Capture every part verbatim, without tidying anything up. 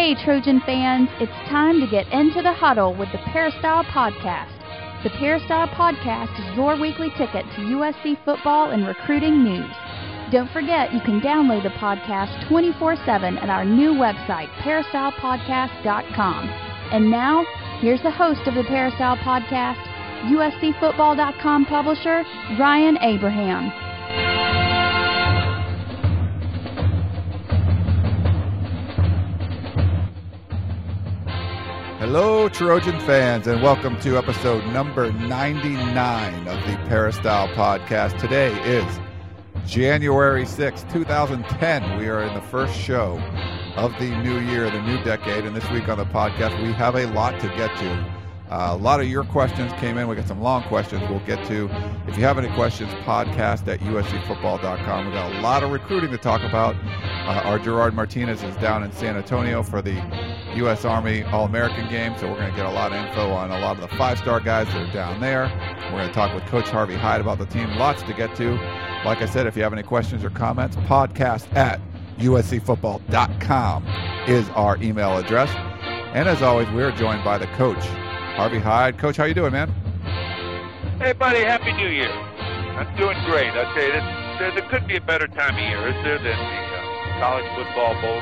Hey, Trojan fans, it's time to get into the huddle with the Peristyle Podcast. The Peristyle Podcast is your weekly ticket to U S C football and recruiting news. Don't forget you can download the podcast twenty-four seven at our new website, peristyle podcast dot com. And now, here's the host of the Peristyle Podcast, U S C football dot com publisher, Ryan Abraham. Hello, Trojan fans, and welcome to episode number ninety-nine of the Peristyle Podcast. Today is January sixth, two thousand ten. We are in the first show of the new year, the new decade, and this week on the podcast, we have a lot to get to. Uh, a lot of your questions came in. We got some long questions we'll get to. If you have any questions, podcast at U S C football dot com. We've got a lot of recruiting to talk about. Uh, our Gerard Martinez is down in San Antonio for the U S Army All-American game, so we're going to get a lot of info on a lot of the five-star guys that are down there. We're going to talk with Coach Harvey Hyde about the team. Lots to get to. Like I said, if you have any questions or comments, podcast at U S C football dot com is our email address. And as always, we're joined by the coach, Harvey Hyde. Coach, how you doing, man? Hey, buddy. Happy New Year. I'm doing great. I tell you, this, there, there could be a better time of year, is there, than the uh, college football bowl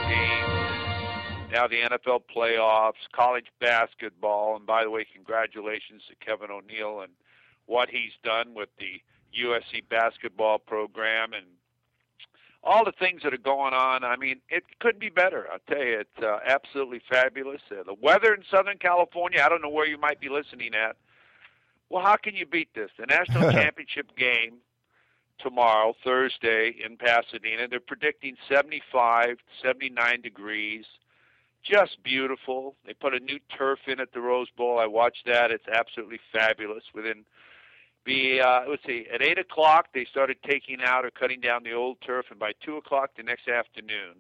game, now the N F L playoffs, college basketball, and by the way, congratulations to Kevin O'Neal and what he's done with the U S C basketball program and all the things that are going on. I mean, it could be better. I'll tell you, it's uh, absolutely fabulous. Uh, the weather in Southern California, I don't know where you might be listening at. Well, how can you beat this? The national championship game tomorrow, Thursday, in Pasadena. They're predicting seventy-five, seventy-nine degrees. Just beautiful. They put a new turf in at the Rose Bowl. I watched that. It's absolutely fabulous. Within the, uh, let's see, at eight o'clock, they started taking out or cutting down the old turf, and by two o'clock the next afternoon,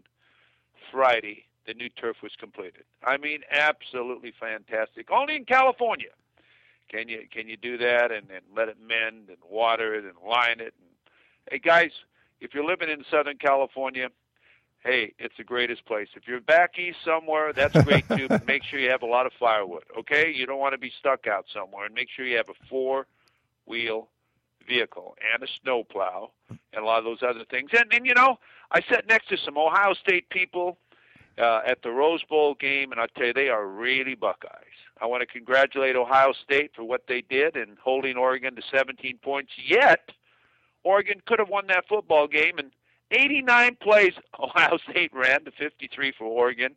Friday, the new turf was completed. I mean, absolutely fantastic. Only in California can you can you do that and, and let it mend and water it and line it. And, hey, guys, if you're living in Southern California, hey, it's the greatest place. If you're back east somewhere, that's great too, but make sure you have a lot of firewood, okay? You don't want to be stuck out somewhere. And make sure you have a four-wheel vehicle and a snowplow and a lot of those other things. And, and you know, I sat next to some Ohio State people uh, at the Rose Bowl game, and I'll tell you, they are really Buckeyes. I want to congratulate Ohio State for what they did in holding Oregon to seventeen points. Yet, Oregon could have won that football game, and eighty-nine plays Ohio State ran to fifty-three for Oregon,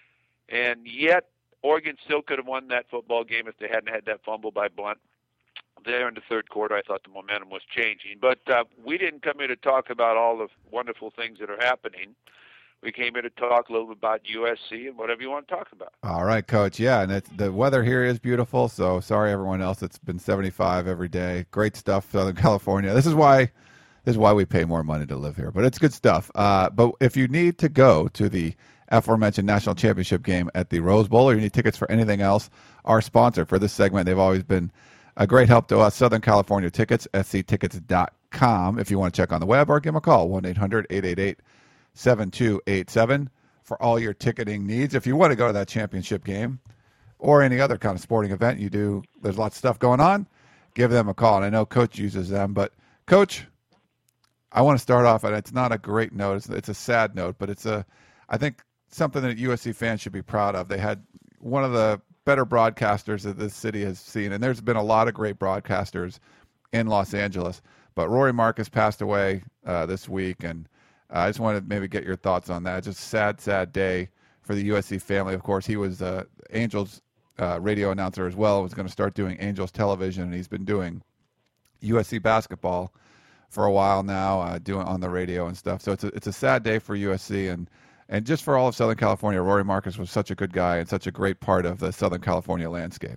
and yet Oregon still could have won that football game if they hadn't had that fumble by Blunt. There in the third quarter, I thought the momentum was changing. But uh, we didn't come here to talk about all the wonderful things that are happening. We came here to talk a little bit about U S C and whatever you want to talk about. All right, Coach. Yeah, and it's, the weather here is beautiful, so sorry everyone else. It's been seventy-five every day. Great stuff, Southern California. This is why this is why we pay more money to live here, but it's good stuff. Uh, but if you need to go to the aforementioned national championship game at the Rose Bowl, or you need tickets for anything else, our sponsor for this segment, they've always been a great help to us, Southern California Tickets, S C tickets dot com. If you want to check on the web, or give them a call, one eight hundred, eight eight eight, seven two eight seven for all your ticketing needs. If you want to go to that championship game or any other kind of sporting event you do, there's lots of stuff going on, give them a call. And I know Coach uses them, but Coach, I want to start off, and it's not a great note. It's, it's a sad note, but it's a, I think, something that U S C fans should be proud of. They had one of the better broadcasters that this city has seen, and there's been a lot of great broadcasters in Los Angeles. But Rory Marcus passed away uh, this week, and uh, I just wanted to maybe get your thoughts on that. Just a sad, sad day for the U S C family. Of course, he was uh, Angels uh, radio announcer as well. Was going to start doing Angels television, and he's been doing U S C basketball for a while now, uh, doing on the radio and stuff. So it's a, it's a sad day for U S C, and and just for all of Southern California. Rory Marcus was such a good guy and such a great part of the Southern California landscape.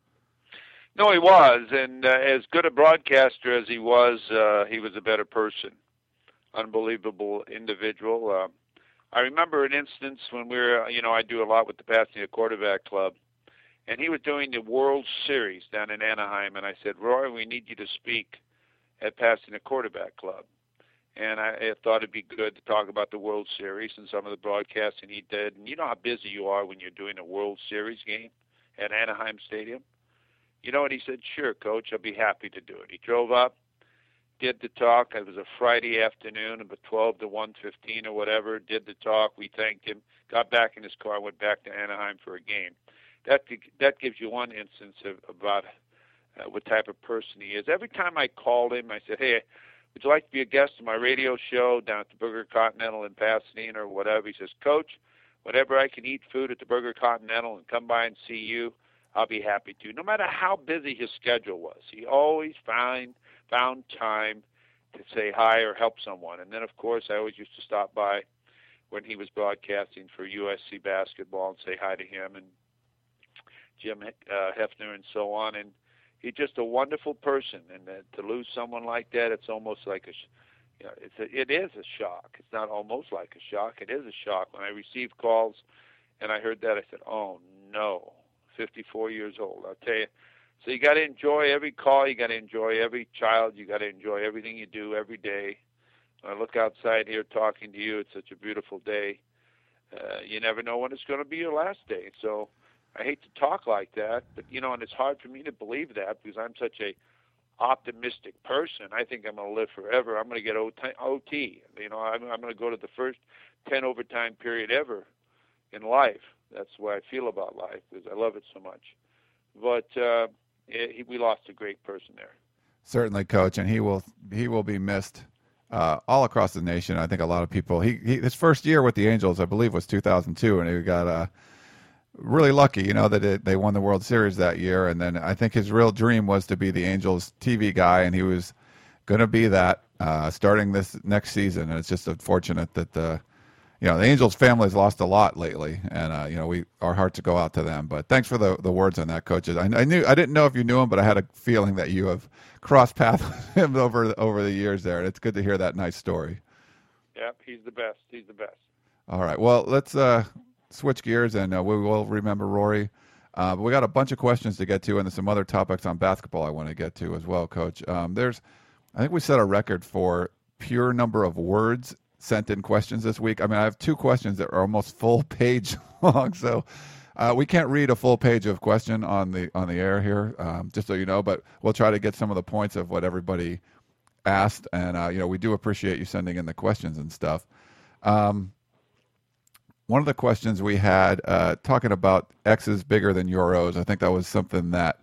No, he was, and uh, as good a broadcaster as he was, uh, he was a better person. Unbelievable individual. Uh, I remember an instance when we were, you know, I do a lot with the Pasadena Quarterback Club, and he was doing the World Series down in Anaheim, and I said, Roy, we need you to speak at Pasadena Quarterback Club. and I, I thought it'd be good to talk about the World Series and some of the broadcasting he did. And you know how busy you are when you're doing a World Series game at Anaheim Stadium? You know what? He said, sure, Coach, I'll be happy to do it. He drove up, did the talk. It was a Friday afternoon, about twelve to one fifteen or whatever, did the talk. We thanked him, got back in his car, went back to Anaheim for a game. That that gives you one instance of about uh, what type of person he is. Every time I called him, I said, hey, would you like to be a guest on my radio show down at the Burger Continental in Pasadena or whatever? He says, Coach, whenever I can eat food at the Burger Continental and come by and see you, I'll be happy to. No matter how busy his schedule was, he always found found time to say hi or help someone. And then, of course, I always used to stop by when he was broadcasting for U S C basketball and say hi to him and Jim uh, Hefner and so on. And he's just a wonderful person. And uh, to lose someone like that, it's almost like a, you know, it's a, it is a shock. It's not almost like a shock. It is a shock. When I received calls and I heard that, I said, oh, no, fifty-four years old. I'll tell you. So you got to enjoy every call. You got to enjoy every child. You got to enjoy everything you do every day. When I look outside here talking to you, it's such a beautiful day. Uh, you never know when it's going to be your last day. So I hate to talk like that, but, you know, and it's hard for me to believe that because I'm such a optimistic person. I think I'm going to live forever. I'm going to get O T. You know, I'm, I'm going to go to the first ten overtime period ever in life. That's the way I feel about life because I love it so much. But uh, it, we lost a great person there. Certainly, Coach, and he will he will be missed uh, all across the nation. I think a lot of people. He, he his first year with the Angels, I believe, was two thousand two, and he got uh, really lucky, you know, that it, they won the World Series that year. And then I think his real dream was to be the Angels T V guy, and he was going to be that uh, starting this next season. And it's just unfortunate that the you know the Angels family's lost a lot lately, and uh, you know we our hearts go out to them. But thanks for the, the words on that, Coach. I, I knew I didn't know if you knew him, but I had a feeling that you have crossed paths with him over over the years there, and it's good to hear that nice story. Yep, he's the best. He's the best. All right, well let's uh, switch gears, and uh, we will remember Rory. Uh, but we got a bunch of questions to get to, and there's some other topics on basketball I want to get to as well, Coach. Um, there's, I think we set a record for pure number of words sent in questions this week. I mean, I have two questions that are almost full page long, so uh, we can't read a full page of question on the on the air here, um, just so you know. But we'll try to get some of the points of what everybody asked, and uh, you know, we do appreciate you sending in the questions and stuff. Um, one of the questions we had uh, talking about X's bigger than your O's. I think that was something that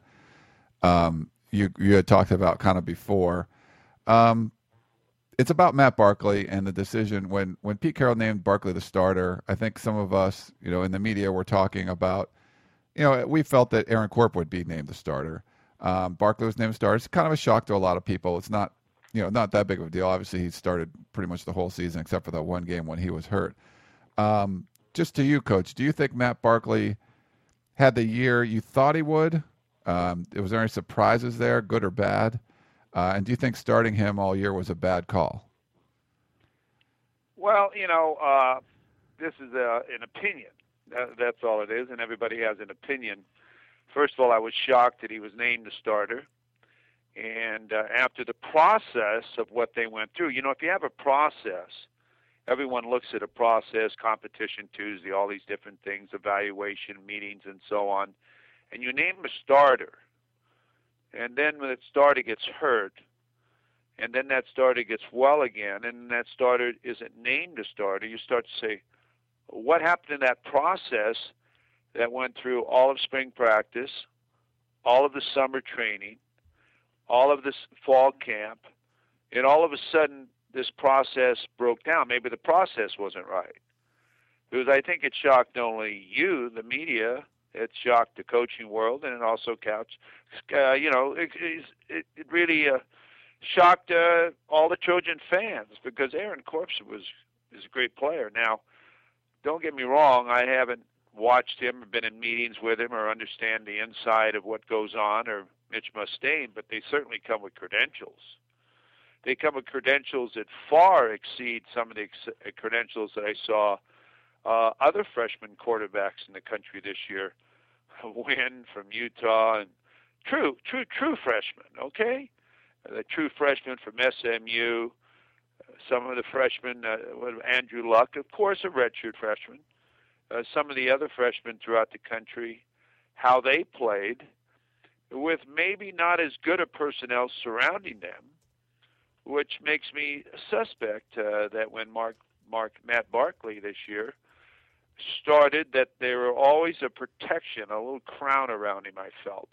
um, you you had talked about kind of before. Um, It's about Matt Barkley and the decision when, when Pete Carroll named Barkley the starter. I think some of us, you know, in the media were talking about, you know, we felt that Aaron Corp would be named the starter. Um, Barkley was named starter. It's kind of a shock to a lot of people. It's not, you know, not that big of a deal. Obviously, he started pretty much the whole season except for that one game when he was hurt. Um, just to you, Coach, do you think Matt Barkley had the year you thought he would? Um, was there any surprises there, good or bad? Uh, and do you think starting him all year was a bad call? Well, you know, uh, this is a, an opinion. That, that's all it is, and everybody has an opinion. First of all, I was shocked that he was named the starter. And uh, after the process of what they went through, you know, if you have a process, everyone looks at a process, competition Tuesday, all these different things, evaluation, meetings, and so on, and you name a starter. And then when that starter gets hurt, and then that starter gets well again, and that starter isn't named a starter, you start to say, what happened in that process that went through all of spring practice, all of the summer training, all of this fall camp, and all of a sudden this process broke down? Maybe the process wasn't right. Because I think it shocked not only you, the media, it shocked the coaching world, and it also couched, uh, you know, it, it, it really uh, shocked uh, all the Trojan fans because Aaron Corpse was is a great player. Now, don't get me wrong, I haven't watched him or been in meetings with him or understand the inside of what goes on or Mitch Mustaine, but they certainly come with credentials. They come with credentials that far exceed some of the ex- credentials that I saw Uh, other freshman quarterbacks in the country this year. Win from Utah, and true, true, true freshmen, okay? The true freshman from S M U, some of the freshmen, uh, Andrew Luck, of course, a redshirt freshman, uh, some of the other freshmen throughout the country, how they played, with maybe not as good a personnel surrounding them, which makes me suspect uh, that when Mark, Mark, Matt Barkley this year started, that there were always a protection, a little crown around him, I felt,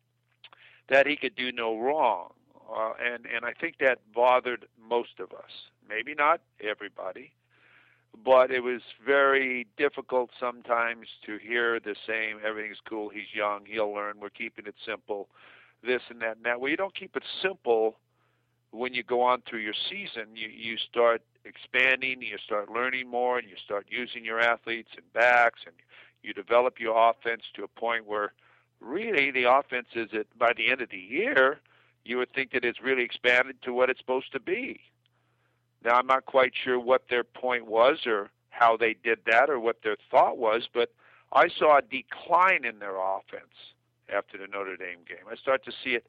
that he could do no wrong. Uh, and, and I think that bothered most of us. Maybe not everybody, but it was very difficult sometimes to hear the same, everything's cool, he's young, he'll learn, we're keeping it simple, this and that and that. Well, you don't keep it simple when you go on through your season. You, you start expanding, you start learning more, and you start using your athletes and backs, and you develop your offense to a point where really the offense is, at, by the end of the year, you would think that it's really expanded to what it's supposed to be. Now, I'm not quite sure what their point was or how they did that or what their thought was, but I saw a decline in their offense after the Notre Dame game. I start to see it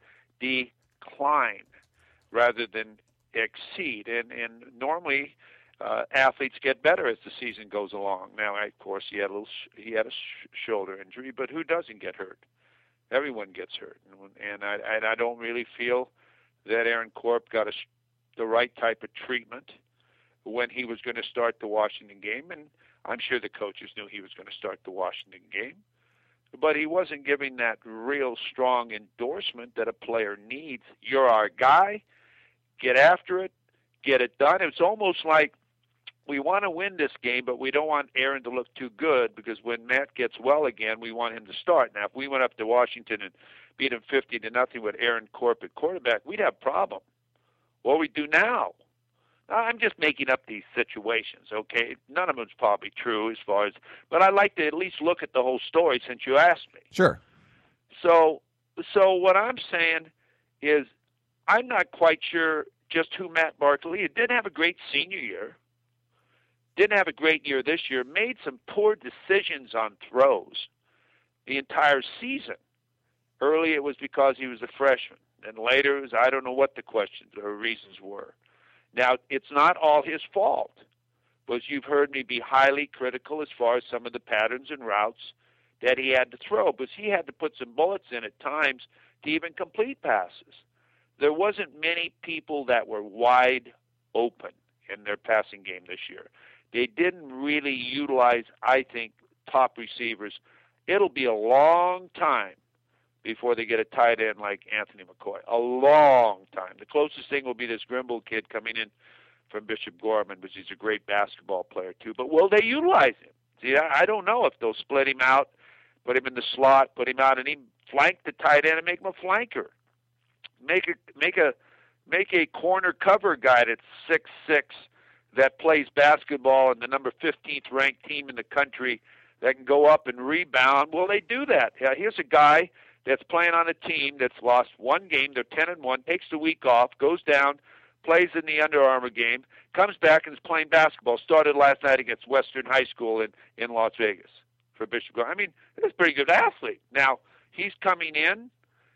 decline rather than exceed. And, and normally uh, athletes get better as the season goes along. Now, of course, he had a little sh- he had a sh- shoulder injury, but who doesn't get hurt? Everyone gets hurt, and I, and I don't really feel that Aaron Corp got a, the right type of treatment when he was going to start the Washington game, and I'm sure the coaches knew he was going to start the Washington game, but he wasn't giving that real strong endorsement that a player needs. You're our guy. Get after it. Get it done. It's almost like we want to win this game, but we don't want Aaron to look too good, because when Matt gets well again, we want him to start. Now, if we went up to Washington and beat him fifty to nothing with Aaron Corp at quarterback, we'd have a problem. What do we do now? I'm just making up these situations, okay? None of them's probably true as far as, but I like to at least look at the whole story since you asked me. Sure. So, so what I'm saying is, I'm not quite sure just who Matt Barkley. He didn't have a great senior year. Didn't have a great year this year. Made some poor decisions on throws the entire season. Early it was because he was a freshman. And later it was, I don't know what the questions or reasons were. Now, it's not all his fault, but you've heard me be highly critical as far as some of the patterns and routes that he had to throw, because he had to put some bullets in at times to even complete passes. There wasn't many people that were wide open in their passing game this year. They didn't really utilize, I think, top receivers. It'll be a long time before they get a tight end like Anthony McCoy. A long time. The closest thing will be this Grimble kid coming in from Bishop Gorman, which is a great basketball player too. But will they utilize him? See, I don't know if they'll split him out, put him in the slot, put him out, and he flank the tight end and make him a flanker. Make a make a make a corner cover guy that's six six that plays basketball in the number fifteenth ranked team in the country that can go up and rebound. Well, they do that. Yeah, here's a guy that's playing on a team that's lost one game. They're ten and one. Takes the week off, goes down, plays in the Under Armour game, comes back and is playing basketball. Started last night against Western High School in, in Las Vegas for Bishop Gorman. I mean, he's a pretty good athlete. Now, he's coming in,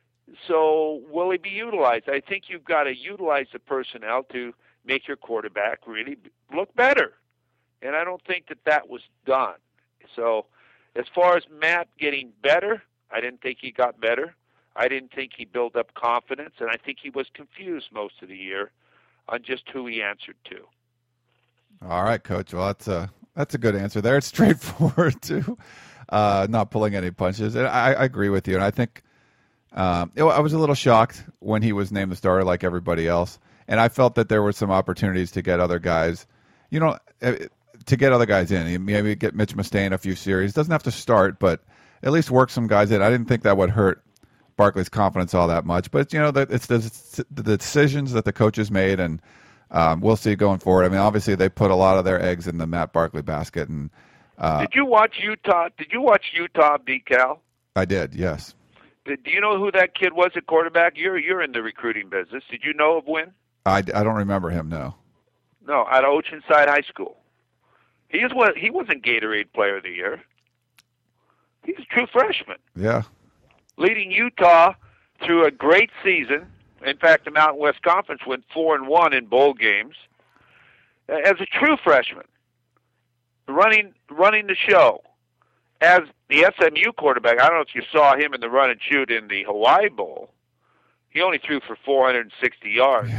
so will he be utilized? I think you've got to utilize the personnel to make your quarterback really look better. And I don't think that that was done. So as far as Matt getting better, I didn't think he got better. I didn't think he built up confidence, and I think he was confused most of the year on just who he answered to. All right, Coach. Well, that's a that's a good answer there. It's straightforward too, uh, not pulling any punches. And I, I agree with you. And I think um, it, I was a little shocked when he was named the starter, like everybody else. And I felt that there were some opportunities to get other guys, you know, to get other guys in. Maybe get Mitch Mustaine a few series. Doesn't have to start, but at least work some guys in. I didn't think that would hurt Barkley's confidence all that much. But, you know, it's the, the decisions that the coaches made, and um, we'll see going forward. I mean, obviously they put a lot of their eggs in the Matt Barkley basket. And uh, Did you watch Utah? Did you watch Utah beat Cal? I did, yes. Did, do you know who that kid was at quarterback? You're you're in the recruiting business. Did you know of Wynn? I, I don't remember him, no. No, at Oceanside High School. He is what he wasn't Gatorade Player of the Year. He's a true freshman. Yeah. Leading Utah through a great season. In fact, the Mountain West Conference went four and one in bowl games. as a true freshman, running running the show. As the S M U quarterback, I don't know if you saw him in the run and shoot in the Hawaii Bowl. He only threw for four hundred sixty yards.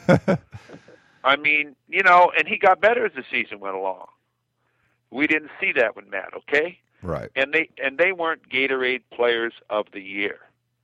I mean, you know, and he got better as the season went along. We didn't see that with Matt, okay? Right. And they and they weren't Gatorade Players of the Year.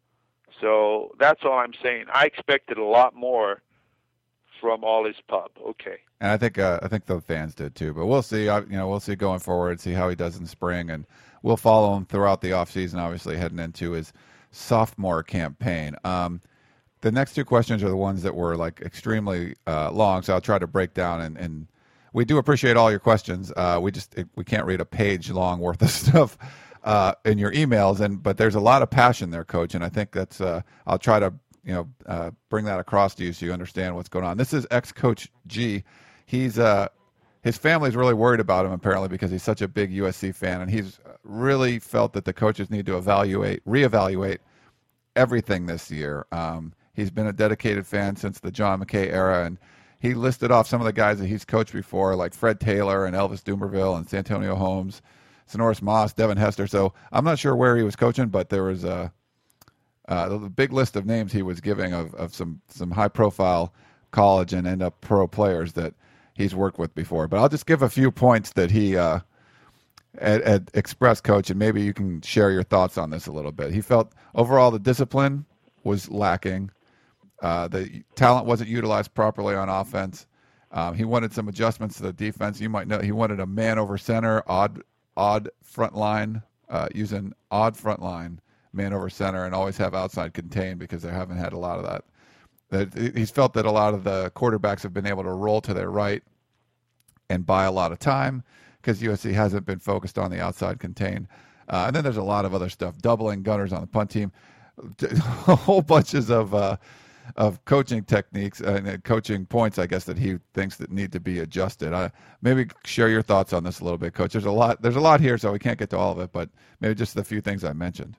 So that's all I'm saying. I expected a lot more from all his pub. Okay. And I think uh, I think the fans did too. But we'll see. I, you know, we'll see going forward. See how he does in spring, and we'll follow him throughout the offseason, obviously heading into his sophomore campaign. Um, the next two questions are the ones that were like extremely uh, long, so I'll try to break down. And, and we do appreciate all your questions. Uh, we just it, we can't read a page long worth of stuff uh, in your emails, and but there's a lot of passion there, Coach. And I think that's uh, I'll try to you know uh, bring that across to you so you understand what's going on. This is ex-Coach G. He's uh, his family's really worried about him apparently because he's such a big U S C fan, and he's really felt that the coaches need to evaluate, reevaluate everything this year. Um, he's been a dedicated fan since the John McKay era, and he listed off some of the guys that he's coached before, like Fred Taylor and Elvis Dumervil and Santonio Holmes, Sonoris Moss, Devin Hester. So I'm not sure where he was coaching, but there was a, a big list of names he was giving of, of some, some high-profile college and end up pro players that he's worked with before. But I'll just give a few points that he uh, at, at Express, Coach, and maybe you can share your thoughts on this a little bit. He felt overall the discipline was lacking. Uh, the talent wasn't utilized properly on offense. Um, he wanted some adjustments to the defense. You might know he wanted a man over center, odd odd front line, uh, using odd front line, man over center, and always have outside contain because they haven't had a lot of that. That he's felt that a lot of the quarterbacks have been able to roll to their right and buy a lot of time because U S C hasn't been focused on the outside contain. Uh, and then there's a lot of other stuff, doubling gunners on the punt team, a whole bunches of uh, of coaching techniques and coaching points, I guess, that he thinks that need to be adjusted. Uh, maybe share your thoughts on this a little bit, Coach. There's a lot. There's a lot here, so we can't get to all of it, but maybe just the few things I mentioned.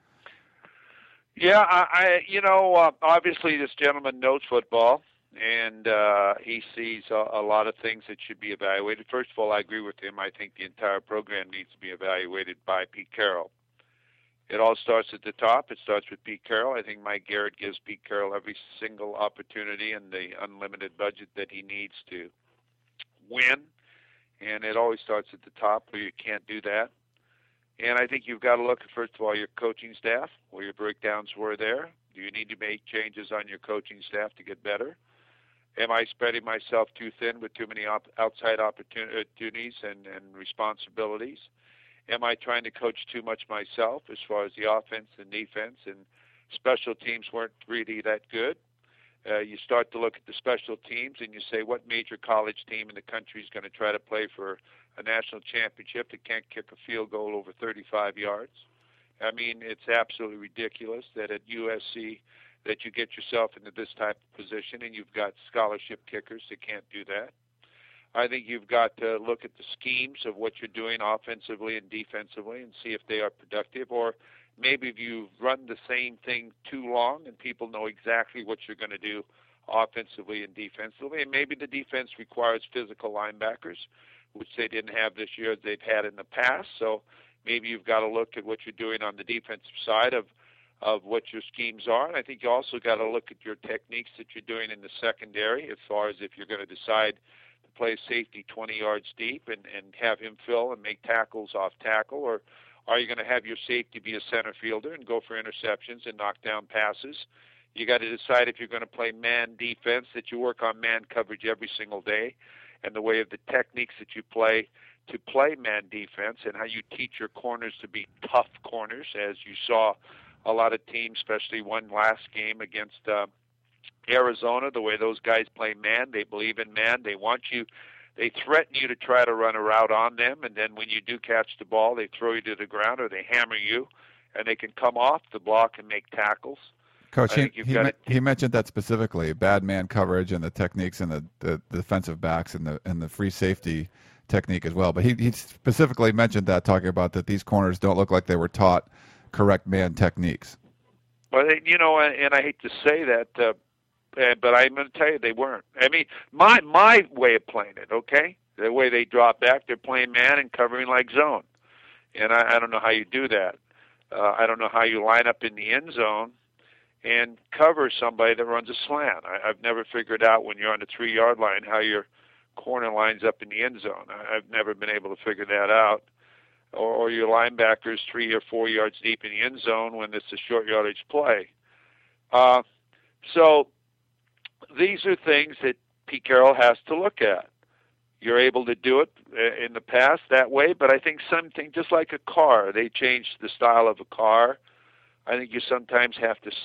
Yeah, I, I you know, uh, obviously this gentleman knows football, and uh, he sees a, a lot of things that should be evaluated. First of all, I agree with him. I think the entire program needs to be evaluated by Pete Carroll. It all starts at the top. It starts with Pete Carroll. I think Mike Garrett gives Pete Carroll every single opportunity and the unlimited budget that he needs to win, and it always starts at the top where you can't do that. And I think you've got to look at, first of all, your coaching staff, where your breakdowns were there. Do you need to make changes on your coaching staff to get better? Am I spreading myself too thin with too many op- outside opportunities and, and responsibilities? Am I trying to coach too much myself as far as the offense and defense? And special teams weren't really that good. Uh, you start to look at the special teams and you say, what major college team in the country is going to try to play for a national championship that can't kick a field goal over thirty-five yards? I mean, it's absolutely ridiculous that at U S C that you get yourself into this type of position and you've got scholarship kickers that can't do that. I think you've got to look at the schemes of what you're doing offensively and defensively and see if they are productive, or maybe if you've run the same thing too long and people know exactly what you're going to do offensively and defensively, and maybe the defense requires physical linebackers, which they didn't have this year as they've had in the past. So maybe you've got to look at what you're doing on the defensive side of of what your schemes are. And I think you also got to look at your techniques that you're doing in the secondary as far as if you're going to decide to play safety twenty yards deep and, and have him fill and make tackles off tackle, or are you going to have your safety be a center fielder and go for interceptions and knock down passes? You got to decide if you're going to play man defense, that you work on man coverage every single day, and the way of the techniques that you play to play man defense, and how you teach your corners to be tough corners, as you saw a lot of teams, especially one last game against uh, Arizona, the way those guys play man. They believe in man. They want you, they threaten you to try to run a route on them, and then when you do catch the ball, they throw you to the ground or they hammer you, and they can come off the block and make tackles. Coach, he, he, me- he mentioned that specifically, bad man coverage and the techniques and the, the, the defensive backs and the and the free safety technique as well. But he, he specifically mentioned that, talking about that these corners don't look like they were taught correct man techniques. Well, you know, and I hate to say that, uh, Uh, but I'm going to tell you, they weren't. I mean, my my way of playing it, okay? The way they drop back, they're playing man and covering like zone. And I, I don't know how you do that. Uh, I don't know how you line up in the end zone and cover somebody that runs a slant. I, I've never figured out when you're on the three-yard line how your corner lines up in the end zone. I, I've never been able to figure that out. Or, or your linebackers three or four yards deep in the end zone when it's a short yardage play. Uh, so these are things that Pete Carroll has to look at. You're able to do it in the past that way, but I think something just like a car, they changed the style of a car. I think you sometimes have to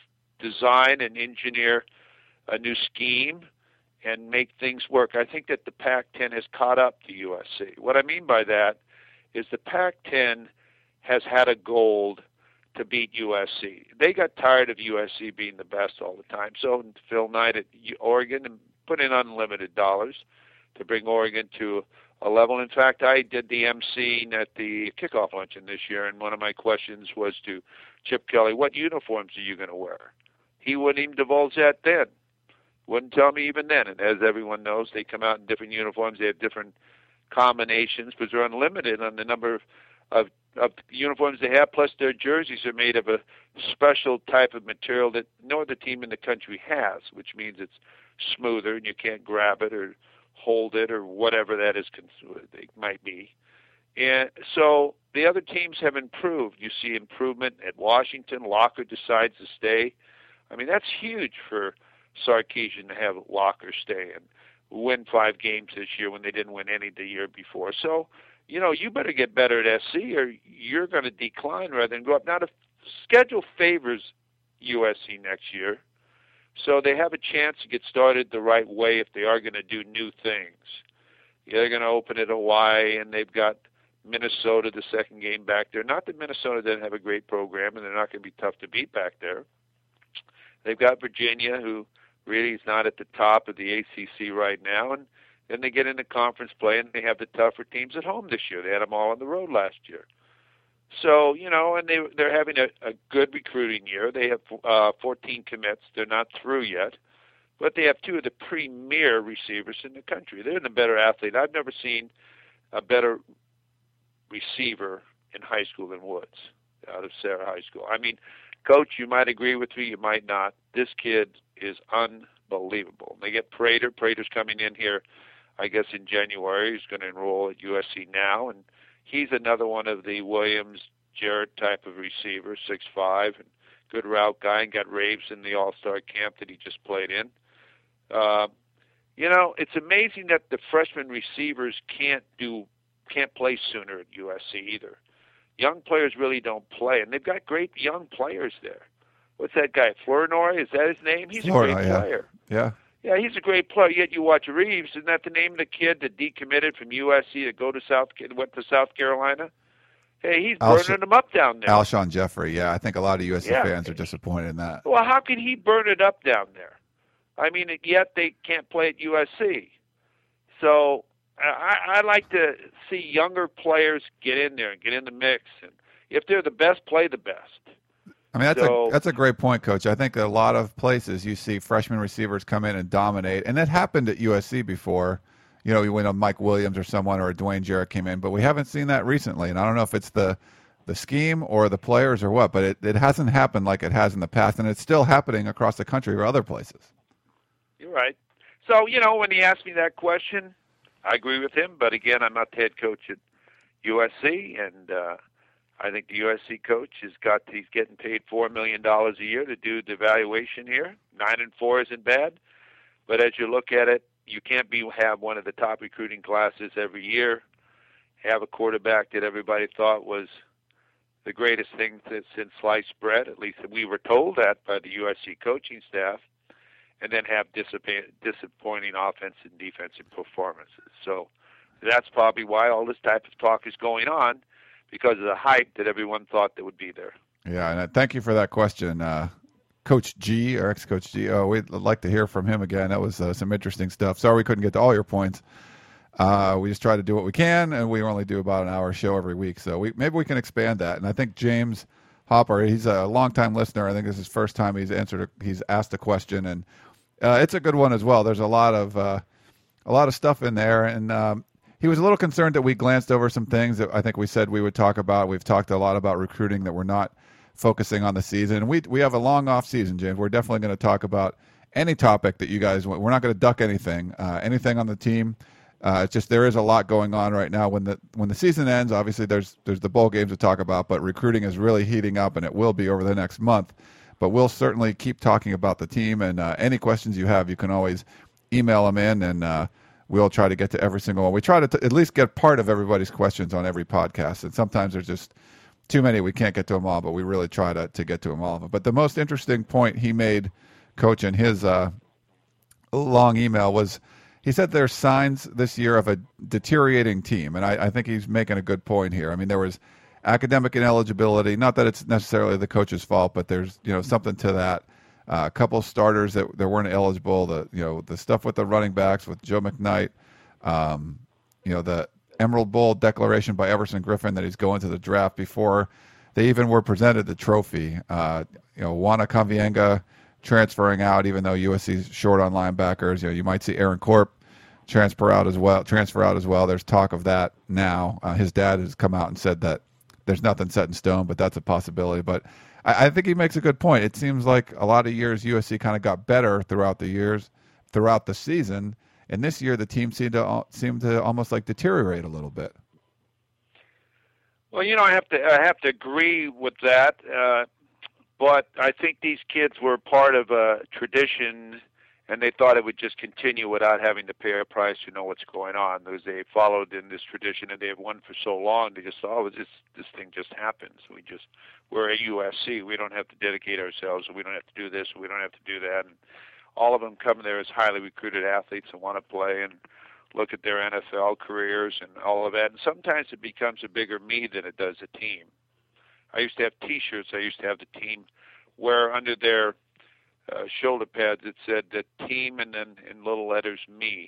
design and engineer a new scheme and make things work. I think that the Pac ten has caught up to U S C. What I mean by that is the Pac ten has had a goal to beat U S C. They got tired of U S C being the best all the time. So Phil Knight at Oregon and put in unlimited dollars to bring Oregon to a level. In fact, I did the emceeing at the kickoff luncheon this year, and one of my questions was to Chip Kelly, what uniforms are you going to wear? He wouldn't even divulge that then. Wouldn't tell me even then. And as everyone knows, they come out in different uniforms. They have different combinations, but they're unlimited on the number of, of, of uniforms they have, plus their jerseys are made of a special type of material that no other team in the country has, which means it's smoother and you can't grab it or hold it or whatever that is it might be. And so the other teams have improved. You see improvement at Washington. Locker decides to stay. I mean, that's huge for Sarkisian to have Locker stay and win five games this year when they didn't win any the year before. So, you know, you better get better at S C or you're going to decline rather than go up. Now, the schedule favors U S C next year. So they have a chance to get started the right way if they are going to do new things. Yeah, they're going to open at Hawaii, and they've got Minnesota, the second game back there. Not that Minnesota doesn't have a great program, and they're not going to be tough to beat back there. They've got Virginia, who really is not at the top of the A C C right now, and then they get into conference play, and they have the tougher teams at home this year. They had them all on the road last year. So, you know, and they, they're having a, a good recruiting year. They have uh, fourteen commits. They're not through yet. But they have two of the premier receivers in the country. They're the better athlete. I've never seen a better receiver in high school than Woods out of Sarah High School. I mean, Coach, you might agree with me. You might not. This kid is unbelievable. They get Prater. Prater's coming in here, I guess, in January. He's going to enroll at U S C now, and he's another one of the Williams, Jarrett type of receivers, six five, and good route guy, and got raves in the All-Star camp that he just played in. Uh, you know, it's amazing that the freshman receivers can't do can't play sooner at U S C either. Young players really don't play, and they've got great young players there. What's that guy, Flournoy? Is that his name? He's Florida, a great yeah. player. Yeah. Yeah, he's a great player. Yet you watch Reeves. Isn't that the name of the kid that decommitted from U S C to go to South went to South Carolina? Hey, he's Alsh- burning them up down there. Alshon Jeffrey, yeah. I think a lot of U S C Yeah. fans are disappointed in that. Well, how can he burn it up down there? I mean, yet they can't play at U S C. So I, I like to see younger players get in there and get in the mix. And if they're the best, play the best. I mean, that's So- a that's a great point, Coach. I think a lot of places you see freshman receivers come in and dominate, and that happened at U S C before. You know, when a Mike Williams or someone or a Dwayne Jarrett came in, but we haven't seen that recently. And I don't know if it's the the scheme or the players or what, but it, it hasn't happened like it has in the past, and it's still happening across the country or other places. You're right. So, you know, when he asked me that question, I agree with him. But again, I'm not the head coach at U S C, and uh, I think the U S C coach has got he's getting paid four million dollars a year to do the evaluation here. Nine and four isn't bad, but as you look at it, you can't be have one of the top recruiting classes every year, have a quarterback that everybody thought was the greatest thing to, since sliced bread. At least we were told that by the U S C coaching staff, and then have disappointing offense and defensive performances. So that's probably why all this type of talk is going on, because of the hype that everyone thought that would be there. Yeah, and uh, thank you for that question, uh, Coach G, or ex-Coach G. Oh, we'd like to hear from him again. That was uh, some interesting stuff. Sorry we couldn't get to all your points. Uh, we just try to do what we can, and we only do about an hour show every week. So we maybe we can expand that. And I think James Hopper, he's a longtime listener. I think this is his first time he's answered, a, he's asked a question, and Uh, it's a good one as well. There's a lot of uh, a lot of stuff in there, and um, he was a little concerned that we glanced over some things that I think we said we would talk about. We've talked a lot about recruiting, that we're not focusing on the season. And we we have a long off season, James. We're definitely going to talk about any topic that you guys want. We're not going to duck anything, uh, anything on the team. Uh, it's just there is a lot going on right now. When the when the season ends, obviously there's there's the bowl games to talk about, but recruiting is really heating up, and it will be over the next month. But we'll certainly keep talking about the team, and uh, any questions you have, you can always email them in, and uh, we'll try to get to every single one. We try to t- at least get part of everybody's questions on every podcast, and sometimes there's just too many. We can't get to them all, but we really try to, to get to them all. But the most interesting point he made, Coach, in his uh, long email was he said there's signs this year of a deteriorating team, and I, I think he's making a good point here. I mean, there was academic ineligibility, not that it's necessarily the coach's fault, but there's you know something to that. Uh, a couple starters that, that weren't eligible. The you know the stuff with the running backs with Joe McKnight, um, you know the Emerald Bowl declaration by Everson Griffin that he's going to the draft before they even were presented the trophy. Uh, you know Wana Convienga transferring out, even though U S C's short on linebackers. You know you might see Aaron Corp transfer out as well. Transfer out as well. There's talk of that now. Uh, his dad has come out and said that there's nothing set in stone, but that's a possibility. But I, I think he makes a good point. It seems like a lot of years U S C kind of got better throughout the years, throughout the season, and this year the team seemed to seemed to almost like deteriorate a little bit. Well, you know, I have to I have to agree with that, uh, but I think these kids were part of a tradition, and they thought it would just continue without having to pay a price to know what's going on. Because they followed in this tradition, and they have won for so long, they just thought, oh, this this thing just happens. We just we're at U S C. We don't have to dedicate ourselves. We don't have to do this. We don't have to do that. And all of them come there as highly recruited athletes and want to play and look at their N F L careers and all of that. And sometimes it becomes a bigger me than it does a team. I used to have T-shirts. I used to have the team wear under their Uh, shoulder pads that said that team and then in little letters me.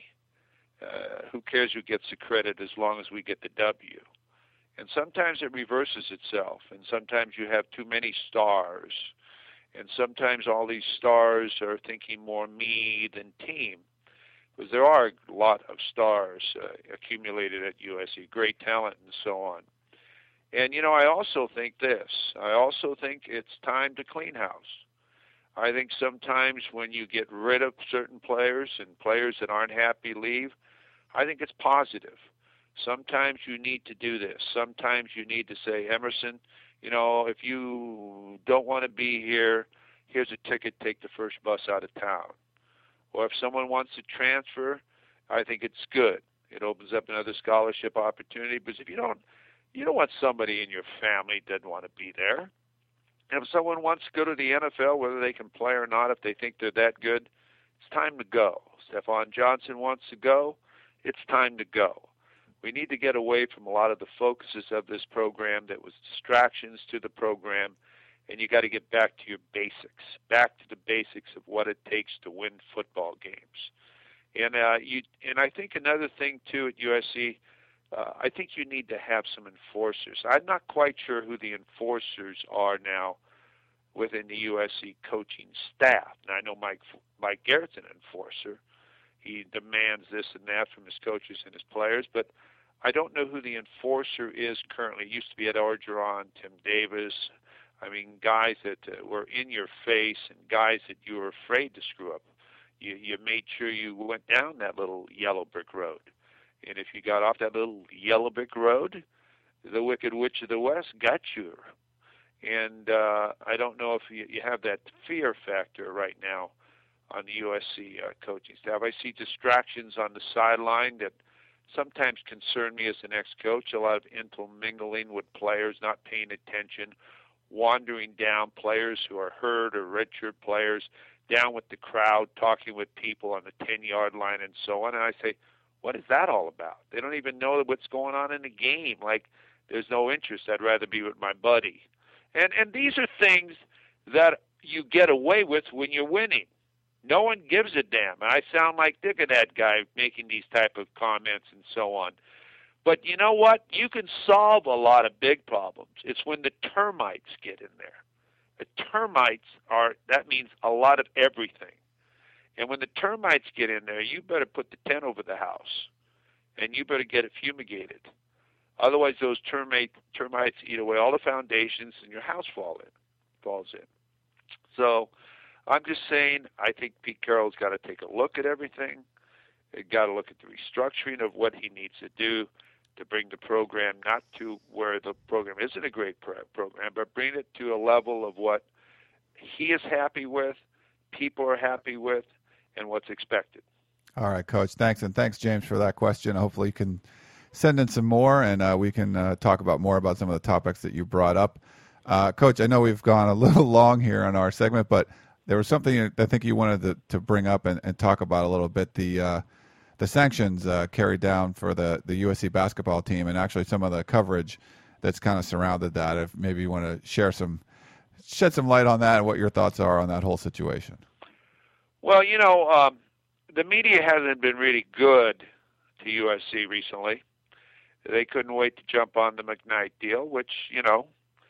Uh, who cares who gets the credit as long as we get the W? And sometimes it reverses itself, and sometimes you have too many stars, and sometimes all these stars are thinking more me than team, because there are a lot of stars uh, accumulated at U S C, great talent and so on. And, you know, I also think this. I also think it's time to clean house. I think sometimes when you get rid of certain players and players that aren't happy leave, I think it's positive. Sometimes you need to do this. Sometimes you need to say, Emerson, you know, if you don't want to be here, here's a ticket, take the first bus out of town. Or if someone wants to transfer, I think it's good. It opens up another scholarship opportunity, because if you don't, you don't want somebody in your family that doesn't want to be there. And if someone wants to go to the N F L, whether they can play or not, if they think they're that good, it's time to go. Stephon Johnson wants to go, it's time to go. We need to get away from a lot of the focuses of this program that was distractions to the program, and you got to get back to your basics, back to the basics of what it takes to win football games. And uh, you, and I think another thing too at U S C, Uh, I think you need to have some enforcers. I'm not quite sure who the enforcers are now within the U S C coaching staff. Now, I know Mike Mike Garrett's an enforcer. He demands this and that from his coaches and his players, but I don't know who the enforcer is currently. It used to be Ed Orgeron, Tim Davis. I mean, guys that uh, were in your face and guys that you were afraid to screw up. You, you made sure you went down that little yellow brick road. And if you got off that little yellow brick road, the Wicked Witch of the West got you. And uh, I don't know if you, you have that fear factor right now on the U S C uh, coaching staff. I see distractions on the sideline that sometimes concern me as an ex-coach, a lot of intermingling with players, not paying attention, wandering down players who are hurt or redshirt players, down with the crowd, talking with people on the ten-yard line and so on. And I say, what is that all about? They don't even know what's going on in the game. Like, there's no interest. I'd rather be with my buddy. And and these are things that you get away with when you're winning. No one gives a damn. I sound like Dick of that guy making these type of comments and so on. But you know what? You can solve a lot of big problems. It's when the termites get in there. The termites are, that means a lot of everything. And when the termites get in there, you better put the tent over the house, and you better get it fumigated. Otherwise, those termite, termites eat away all the foundations, and your house fall in, falls in. So I'm just saying, I think Pete Carroll's got to take a look at everything. He's got to look at the restructuring of what he needs to do to bring the program not to where the program isn't a great pro- program, but bring it to a level of what he is happy with, people are happy with, and what's expected. All right, Coach. Thanks, and thanks, James, for that question. Hopefully you can send in some more, and uh, we can uh, talk about more about some of the topics that you brought up. Uh, Coach, I know we've gone a little long here on our segment, but there was something I think you wanted to, to bring up and, and talk about a little bit, the uh, the sanctions uh, carried down for the, the U S C basketball team, and actually some of the coverage that's kind of surrounded that. If maybe you want to share some, shed some light on that and what your thoughts are on that whole situation. Well, you know, um, the media hasn't been really good to U S C recently. They couldn't wait to jump on the McKnight deal, which, you know,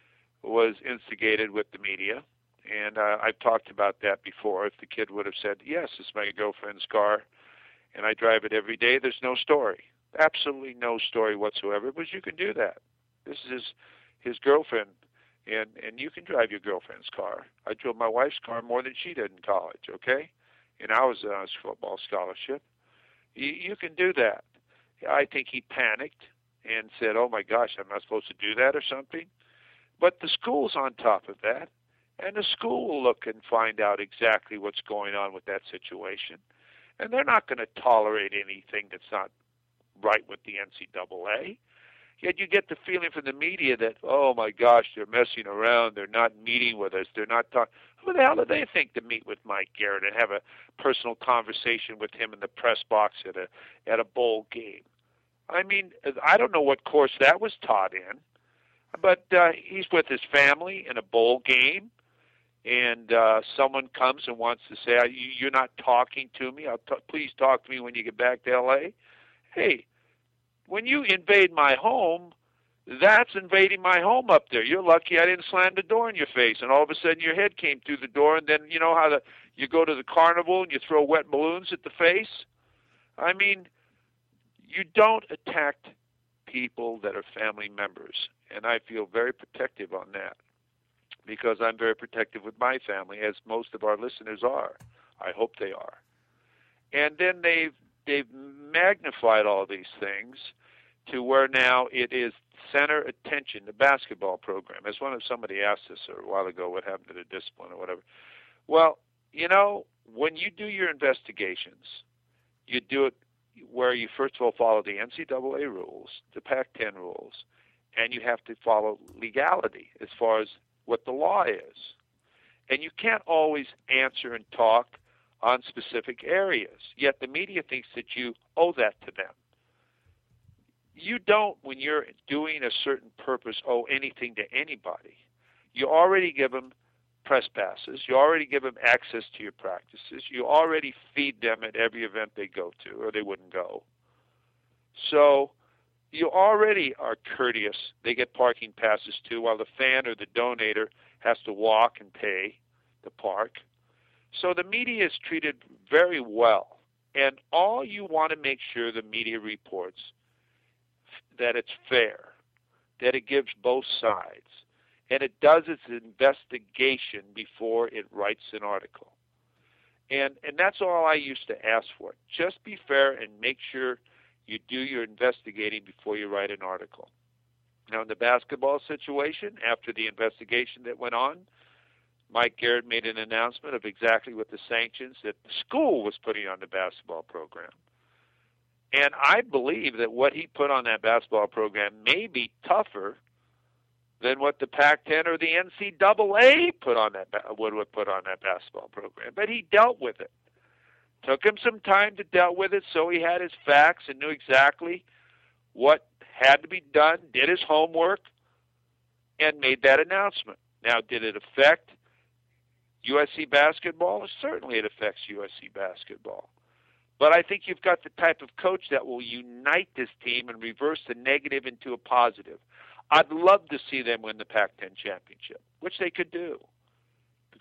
was instigated with the media. And uh, I've talked about that before. If the kid would have said, yes, it's my girlfriend's car, and I drive it every day, there's no story. Absolutely no story whatsoever, but you can do that. This is his, his girlfriend, and, and you can drive your girlfriend's car. I drove my wife's car more than she did in college, okay? And I was on a football scholarship. You, you can do that. I think he panicked and said, oh, my gosh, I'm not supposed to do that or something. But the school's on top of that, and the school will look and find out exactly what's going on with that situation. And they're not going to tolerate anything that's not right with the N C double A. Yet you get the feeling from the media that, oh, my gosh, they're messing around. They're not meeting with us. They're not talking. Who the hell do they think to meet with Mike Garrett and have a personal conversation with him in the press box at a at a bowl game? I mean, I don't know what course that was taught in, but uh, he's with his family in a bowl game. And uh, someone comes and wants to say, you're not talking to me. I'll t- please talk to me when you get back to L A. Hey, when you invade my home, that's invading my home up there. You're lucky I didn't slam the door in your face, and all of a sudden your head came through the door, and then you know how the, you go to the carnival and you throw wet balloons at the face? I mean, you don't attack people that are family members, and I feel very protective on that, because I'm very protective with my family, as most of our listeners are. I hope they are. And then they've they've magnified all these things to where now it is center attention, the basketball program. As one of somebody asked us a while ago, what happened to the discipline or whatever. Well, you know, when you do your investigations, you do it where you first of all follow the N C double A rules, the Pac ten rules, and you have to follow legality as far as what the law is. And you can't always answer and talk on specific areas, yet the media thinks that you owe that to them. You don't, when you're doing a certain purpose, owe anything to anybody. You already give them press passes. You already give them access to your practices. You already feed them at every event they go to, or they wouldn't go. So you already are courteous. They get parking passes too, while the fan or the donator has to walk and pay the park. So the media is treated very well. And all you want to make sure the media reports that it's fair, that it gives both sides, and it does its investigation before it writes an article. And and that's all I used to ask for. Just be fair and make sure you do your investigating before you write an article. Now, in the basketball situation, after the investigation that went on, Mike Garrett made an announcement of exactly what the sanctions that the school was putting on the basketball program. And I believe that what he put on that basketball program may be tougher than what the Pac ten or the N C double A put on that would have put on that basketball program. But he dealt with it. Took him some time to deal with it, so he had his facts and knew exactly what had to be done, did his homework, and made that announcement. Now, did it affect U S C basketball? Certainly it affects U S C basketball. But I think you've got the type of coach that will unite this team and reverse the negative into a positive. I'd love to see them win the Pac ten championship, which they could do,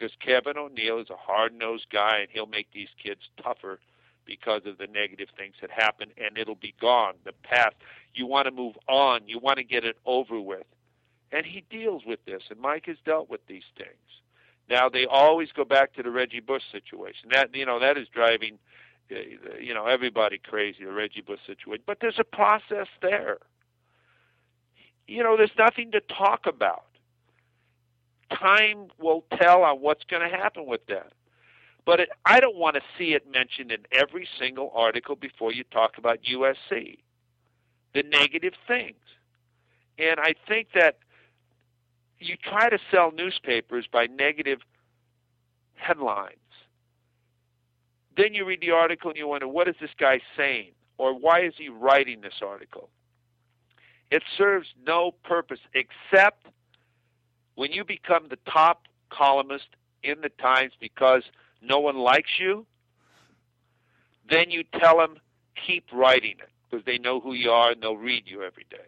because Kevin O'Neill is a hard-nosed guy, and he'll make these kids tougher because of the negative things that happen, and it'll be gone. The past, you want to move on. You want to get it over with. And he deals with this, and Mike has dealt with these things. Now, they always go back to the Reggie Bush situation. That, you know, that is driving, you know, everybody crazy, the Reggie Bush situation. But there's a process there. You know, there's nothing to talk about. Time will tell on what's going to happen with that. But it, I don't want to see it mentioned in every single article before you talk about U S C, the negative things. And I think that you try to sell newspapers by negative headlines. Then you read the article and you wonder, what is this guy saying? Or why is he writing this article? It serves no purpose except when you become the top columnist in the Times because no one likes you, then you tell them, keep writing it, because they know who you are and they'll read you every day.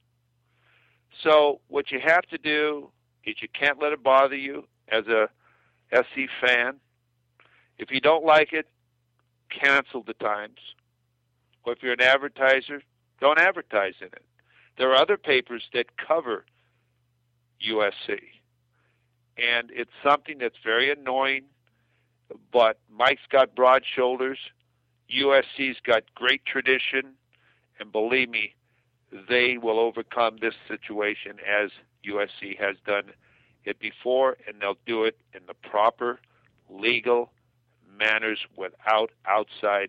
So what you have to do is you can't let it bother you as a S C fan. If you don't like it, cancel the Times. Or if you're an advertiser, don't advertise in it. There are other papers that cover U S C. And it's something that's very annoying, but Mike's got broad shoulders. U S C's got great tradition, and believe me, they will overcome this situation as U S C has done it before, and they'll do it in the proper legal manners without outside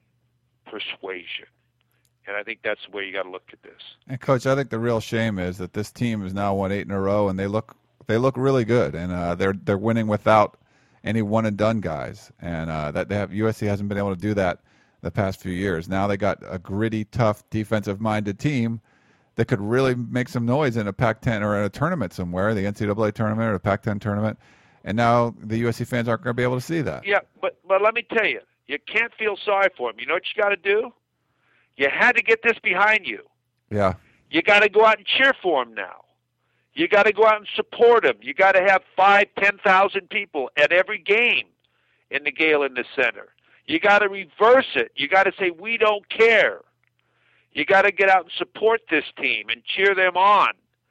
persuasion. And I think that's the way you got to look at this. And Coach, I think the real shame is that this team has now won eight in a row, and they look they look really good, and uh, they're they're winning without any one and done guys, and uh, that they have U S C hasn't been able to do that the past few years. Now they got a gritty, tough, defensive-minded team that could really make some noise in a Pac ten or in a tournament somewhere, the N C double A tournament or a Pac ten tournament. And now the U S C fans aren't going to be able to see that. Yeah, but but let me tell you, you can't feel sorry for them. You know what you got to do? You had to get this behind you. Yeah. You got to go out and cheer for them now. You got to go out and support them. You got to have five, ten thousand people at every game in the Galen Center. You got to reverse it. You got to say, we don't care. You got to get out and support this team and cheer them on,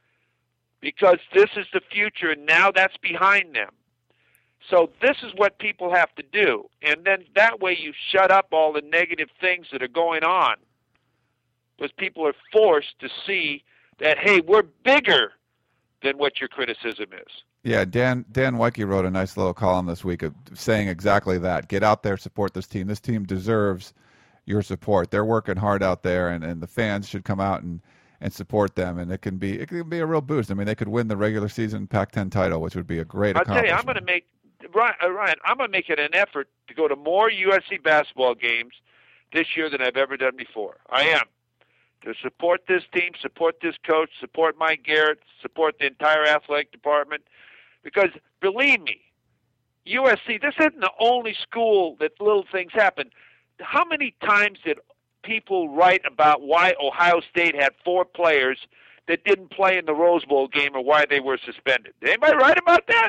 because this is the future, and now that's behind them. So this is what people have to do, and then that way you shut up all the negative things that are going on, because people are forced to see that, hey, we're bigger than what your criticism is. Yeah, Dan Dan Weike wrote a nice little column this week of saying exactly that. Get out there, support this team. This team deserves your support. They're working hard out there, and, and the fans should come out and, and support them. And it can be it can be a real boost. I mean, they could win the regular season Pac ten title, which would be a great I'll accomplishment. tell you, I'm going to make Ryan. I'm going to make it an effort to go to more U S C basketball games this year than I've ever done before. I am. To support this team, support this coach, support Mike Garrett, support the entire athletic department. Because, believe me, U S C, this isn't the only school that little things happen. How many times did people write about why Ohio State had four players that didn't play in the Rose Bowl game or why they were suspended? Did anybody write about that?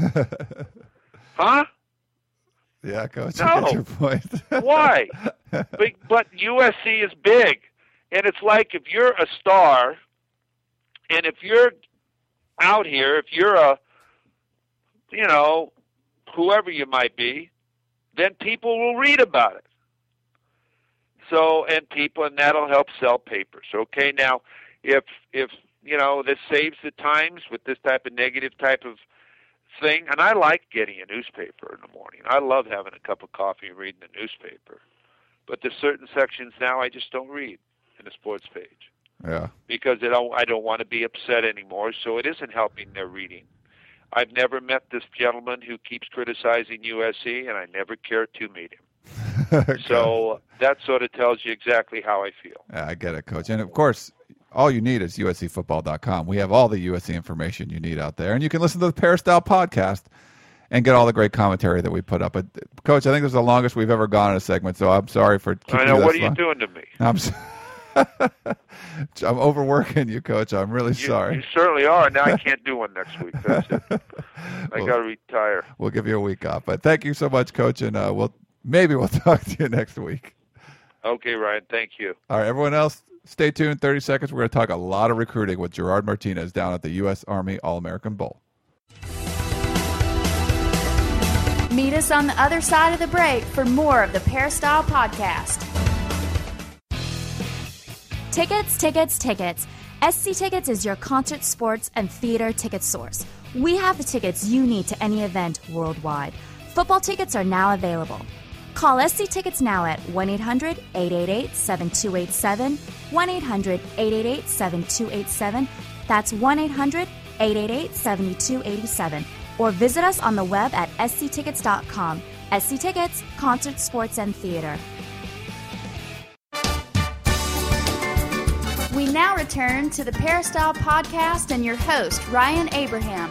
Huh? Yeah, Coach, no. I get your point. Why? But, but U S C is big. And it's like if you're a star, and if you're out here, if you're a, you know, whoever you might be, then people will read about it. So, and people, and that'll help sell papers. Okay, now, if, if you know, this saves the Times with this type of negative type of thing, and I like getting a newspaper in the morning. I love having a cup of coffee and reading the newspaper. But there's certain sections now I just don't read in the sports page. Yeah. Because I don't, I don't want to be upset anymore, so it isn't helping their reading. I've never met this gentleman who keeps criticizing U S C, and I never care to meet him. Okay. So that sort of tells you exactly how I feel. Yeah, I get it, Coach. And, of course, all you need is U S C football dot com. We have all the U S C information you need out there. And you can listen to the Peristyle podcast and get all the great commentary that we put up. But, Coach, I think this is the longest we've ever gone in a segment, so I'm sorry for keeping I know. you What are long. you doing to me? I'm, so- I'm overworking you, Coach. I'm really You, sorry. you certainly are. Now I can't do one next week. That's it. I Well, got to retire. We'll give you a week off. But thank you so much, Coach, and uh, we'll maybe we'll talk to you next week. Okay, Ryan. Thank you. All right, everyone else, stay tuned. thirty seconds. We're going to talk a lot of recruiting with Gerard Martinez down at the U S Army All-American Bowl. Meet us on the other side of the break for more of the Peristyle Podcast. Tickets, tickets, tickets. S C Tickets is your concert, sports, and theater ticket source. We have the tickets you need to any event worldwide. Football tickets are now available. Call S C Tickets now at one eight hundred, eight eight eight, seven two eight seven, one eight hundred, eight eight eight, seven two eight seven. That's one eight hundred, eight eight eight, seven two eight seven. Or visit us on the web at s c tickets dot com. S C Tickets, concert, sports, and theater. We now return to the Peristyle Podcast and your host, Ryan Abraham.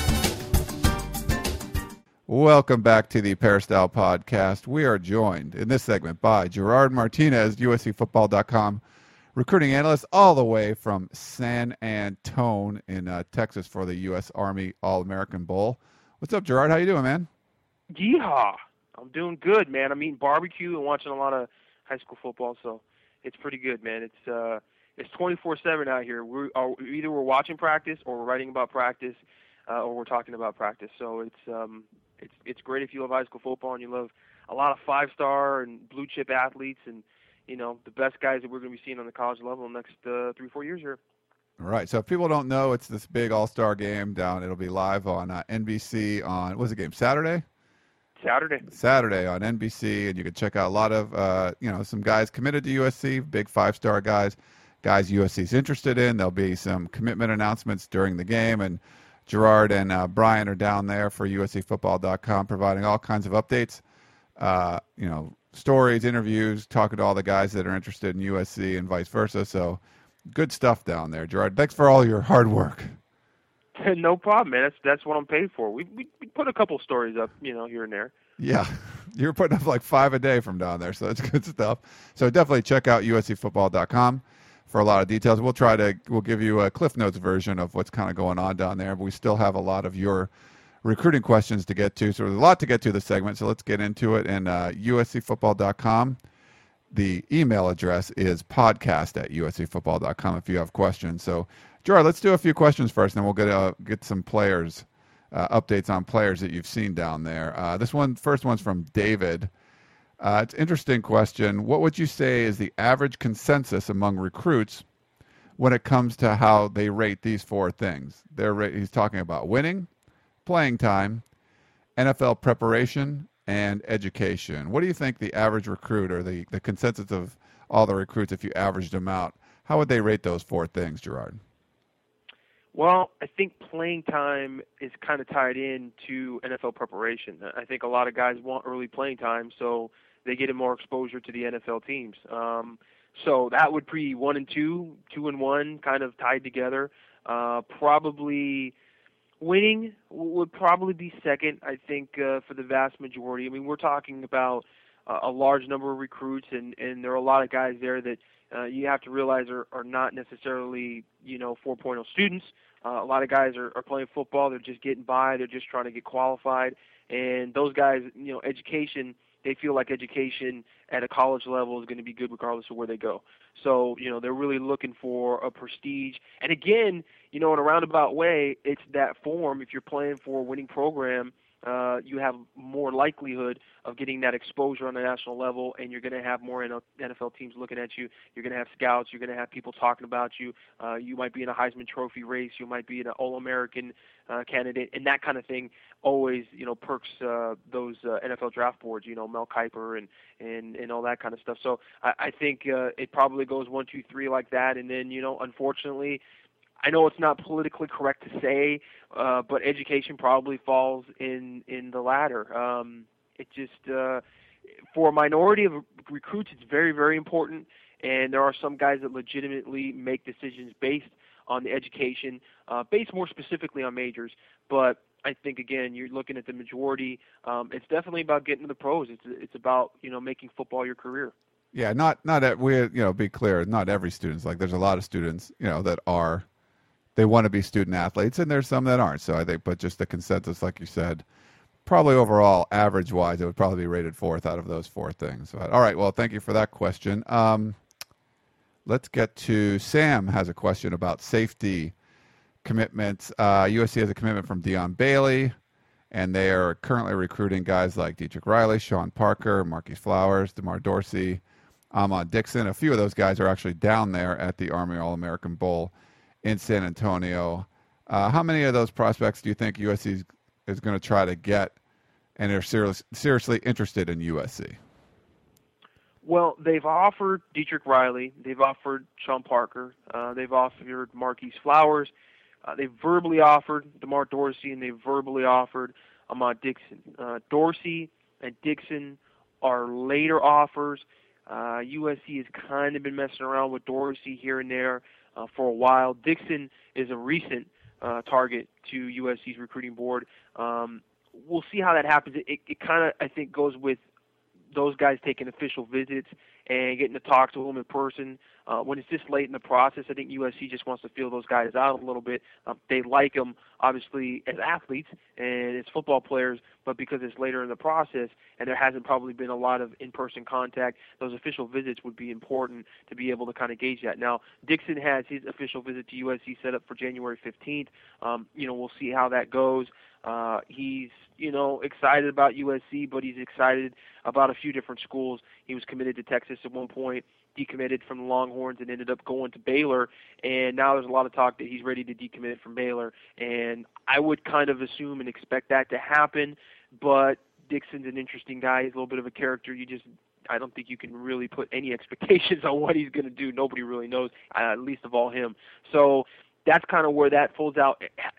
Welcome back to the Peristyle Podcast. We are joined in this segment by Gerard Martinez, U S C football dot com recruiting analyst, all the way from San Antone in uh, Texas for the U S Army All-American Bowl. What's up, Gerard? How you doing, man? Yeehaw! I'm doing good, man. I'm eating barbecue and watching a lot of high school football, so it's pretty good, man. It's uh, it's twenty-four seven out here. We're uh, either we're watching practice, or we're writing about practice, uh, or we're talking about practice. So it's um, it's it's great if you love high school football and you love a lot of five-star and blue-chip athletes and, you know, the best guys that we're going to be seeing on the college level in the next uh, three, four years here. All right. So if people don't know, it's this big all-star game down. It'll be live on uh, N B C on, what was the game, Saturday? Saturday. Saturday on N B C, and you can check out a lot of, uh, you know, some guys committed to U S C, big five-star guys, guys U S C's interested in. There'll be some commitment announcements during the game, and Gerard and uh, Brian are down there for U S C football dot com providing all kinds of updates, uh, you know, stories, interviews, talking to all the guys that are interested in U S C and vice versa. So good stuff down there, Gerard. Thanks for all your hard work. No problem, man. That's that's what I'm paid for. We, we we put a couple stories up, you know, here and there. Yeah, you're putting up like five a day from down there, so that's good stuff. So definitely check out U S C football dot com for a lot of details. We'll try to we'll give you a Cliff Notes version of what's kind of going on down there, but we still have a lot of your recruiting questions to get to. So there's a lot to get to this segment, so let's get into it. And uh, U S C football dot com, the email address is podcast at U S C football dot com if you have questions. So, Gerard, let's do a few questions first, and then we'll get uh, get some players, uh, updates on players that you've seen down there. Uh, this one, first one's from David. Uh, it's an interesting question. What would you say is the average consensus among recruits when it comes to how they rate these four things? They're ra- he's talking about winning, playing time, N F L preparation, and education. What do you think the average recruit, or the, the consensus of all the recruits, if you averaged them out, how would they rate those four things, Gerard? Well, I think playing time is kind of tied in to N F L preparation. I think a lot of guys want early playing time, so they get more exposure to the N F L teams. Um, so that would be one and two, two and one, kind of tied together. Uh, probably winning would probably be second, I think, uh, for the vast majority. I mean, we're talking about uh, a large number of recruits, and, and there are a lot of guys there that uh, you have to realize are, are not necessarily, you know, four point oh students. Uh, a lot of guys are, are playing football. They're just getting by. They're just trying to get qualified. And those guys, you know, education, they feel like education at a college level is going to be good regardless of where they go. So, you know, they're really looking for a prestige. And again, you know, in a roundabout way, it's that form. If you're playing for a winning program, uh, you have more likelihood of getting that exposure on the national level, and you're going to have more N F L teams looking at you. You're going to have scouts. You're going to have people talking about you. Uh, you might be in a Heisman Trophy race. You might be an All-American uh, candidate, and that kind of thing always, you know, perks uh, those uh, N F L draft boards, you know, Mel Kiper and, and, and all that kind of stuff. So I, I think uh, it probably goes one, two, three like that, and then, you know, unfortunately, I know it's not politically correct to say, uh, but education probably falls in, in the latter. Um, it just, uh, for a minority of recruits, it's very, very important, and there are some guys that legitimately make decisions based on the education, uh, based more specifically on majors. But I think, again, you're looking at the majority. Um, it's definitely about getting to the pros. It's it's about, you know, making football your career. Yeah, not not at, we you know be clear, not every student's like there's a lot of students you know that are they want to be student athletes, and there's some that aren't. So I think, but just the consensus, like you said, probably overall average wise, it would probably be rated fourth out of those four things. But, all right, well, thank you for that question. Um, let's get to Sam has a question about safety commitments. Uh, U S C has a commitment from Dion Bailey, and they are currently recruiting guys like Dietrich Riley, Sean Parker, Marquise Flowers, DeMar Dorsey, Ahmad Dixon. A few of those guys are actually down there at the Army All-American Bowl in San Antonio. Uh, how many of those prospects do you think U S C is going to try to get and are serious, seriously interested in U S C? Well, they've offered Dietrich Riley. They've offered Sean Parker. Uh, they've offered Marquise Flowers. Uh, they've verbally offered DeMar Dorsey, and they've verbally offered Ahmad Dixon. Uh, Dorsey and Dixon are later offers. Uh, U S C has kind of been messing around with Dorsey here and there uh, for a while. Dixon is a recent uh, target to U S C's recruiting board. Um, we'll see how that happens. It, it kind of, I think, goes with those guys taking official visits and getting to talk to them in person. Uh, when it's this late in the process, I think U S C just wants to feel those guys out a little bit. Um, they like them, obviously, as athletes and as football players, but because it's later in the process and there hasn't probably been a lot of in-person contact, those official visits would be important to be able to kind of gauge that. Now, Dixon has his official visit to U S C set up for January fifteenth. Um, you know, we'll see how that goes. Uh, he's, you know, excited about U S C, but he's excited about a few different schools. He was committed to Texas at one point, decommitted from the Longhorns, and ended up going to Baylor. And now there's a lot of talk that he's ready to decommit from Baylor. And I would kind of assume and expect that to happen. But Dixon's an interesting guy. He's a little bit of a character. You just I don't think you can really put any expectations on what he's going to do. Nobody really knows, uh, least of all him. So that's kind of where that folds out.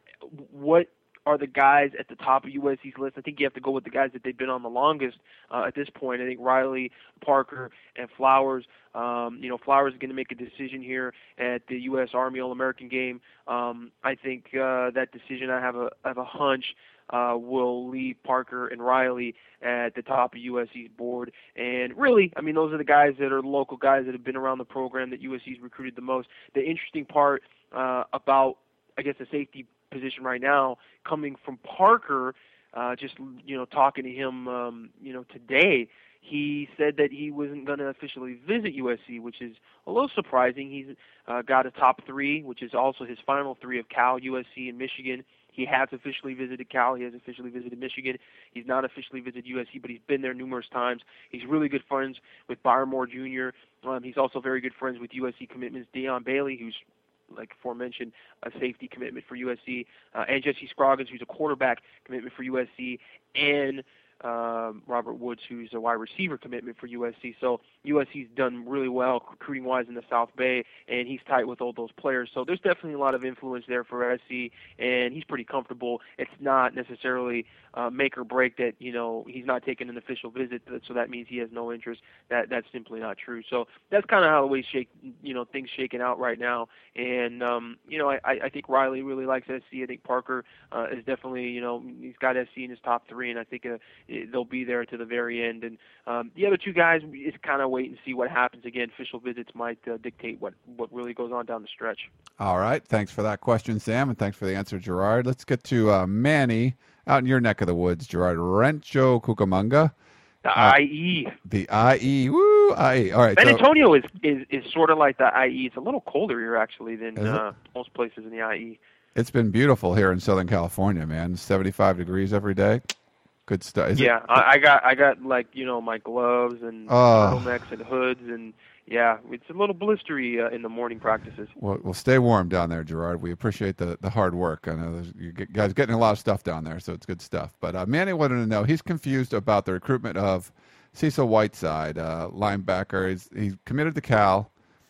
What are the guys at the top of U S C's list? I think you have to go with the guys that they've been on the longest uh, at this point. I think Riley, Parker, and Flowers. Um, you know, Flowers is going to make a decision here at the U S Army All-American game. Um, I think uh, that decision, I have a, I have a hunch, uh, will leave Parker and Riley at the top of U S C's board. And really, I mean, those are the guys that are local guys that have been around the program that U S C's recruited the most. The interesting part uh, about, I guess, the safety position right now, coming from Parker, uh, just, you know, talking to him, um, you know, today, he said that he wasn't going to officially visit U S C, which is a little surprising. He's uh, got a top three, which is also his final three of Cal, U S C, and Michigan. He has officially visited Cal. He has officially visited Michigan. He's not officially visited U S C, but he's been there numerous times. He's really good friends with Byron Moore Junior Um, he's also very good friends with U S C commitments Dion Bailey, who's, like aforementioned, a safety commitment for U S C, uh, and Jesse Scroggins, who's a quarterback commitment for U S C, and um, Robert Woods, who's a wide receiver commitment for U S C. So U S C's done really well recruiting-wise in the South Bay, and he's tight with all those players. So there's definitely a lot of influence there for S C, and he's pretty comfortable. It's not necessarily uh, make or break that, you know, he's not taking an official visit, so that means he has no interest. That That's simply not true. So that's kind of how the way shake, you know, things shaking out right now. And, um, you know, I, I think Riley really likes S C. I think Parker uh, is definitely, you know, he's got S C in his top three, and I think uh, they'll be there to the very end. And um, the other two guys, it's kind of wait and see what happens. Again, official visits might uh, dictate what, what really goes on down the stretch. All right. Thanks for that question, Sam, and thanks for the answer, Gerard. Let's get to uh, Manny out in your neck of the woods, Gerard. Rancho Cucamonga. The uh, I E. The I E. Woo, I E. All right. San so, Antonio is, is, is sort of like the I E. It's a little colder here, actually, than uh, most places in the I E. It's been beautiful here in Southern California, man. seventy-five degrees every day. Good stuff. Yeah, it? I, I got I got like you know my gloves and oh. turtlenecks and hoods, and yeah, it's a little blistery uh, in the morning practices. Well, well, stay warm down there, Gerard. We appreciate the, the hard work. I know you guys getting a lot of stuff down there, so it's good stuff. But uh, Manny wanted to know, he's confused about the recruitment of Cecil Whiteside, uh, linebacker. He's, he's committed to Cal,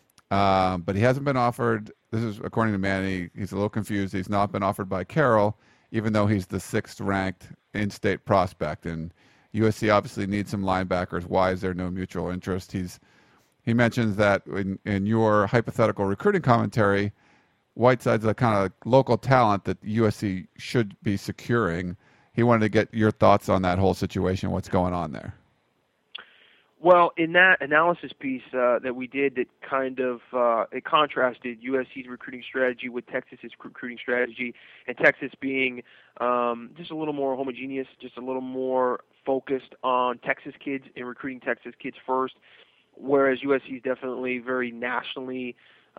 um, but he hasn't been offered. This is according to Manny. He's a little confused. He's not been offered by Carroll, even though he's the sixth ranked in-state prospect. And U S C obviously needs some linebackers. Why is there no mutual interest? He's He mentions that in, in your hypothetical recruiting commentary, Whiteside's a kind of local talent that U S C should be securing. He wanted to get your thoughts on that whole situation, what's going on there. Well, in that analysis piece uh, that we did, that kind of uh, it contrasted U S C's recruiting strategy with Texas's recruiting strategy, and Texas being um, just a little more homogeneous, just a little more focused on Texas kids and recruiting Texas kids first, whereas U S C is definitely very nationally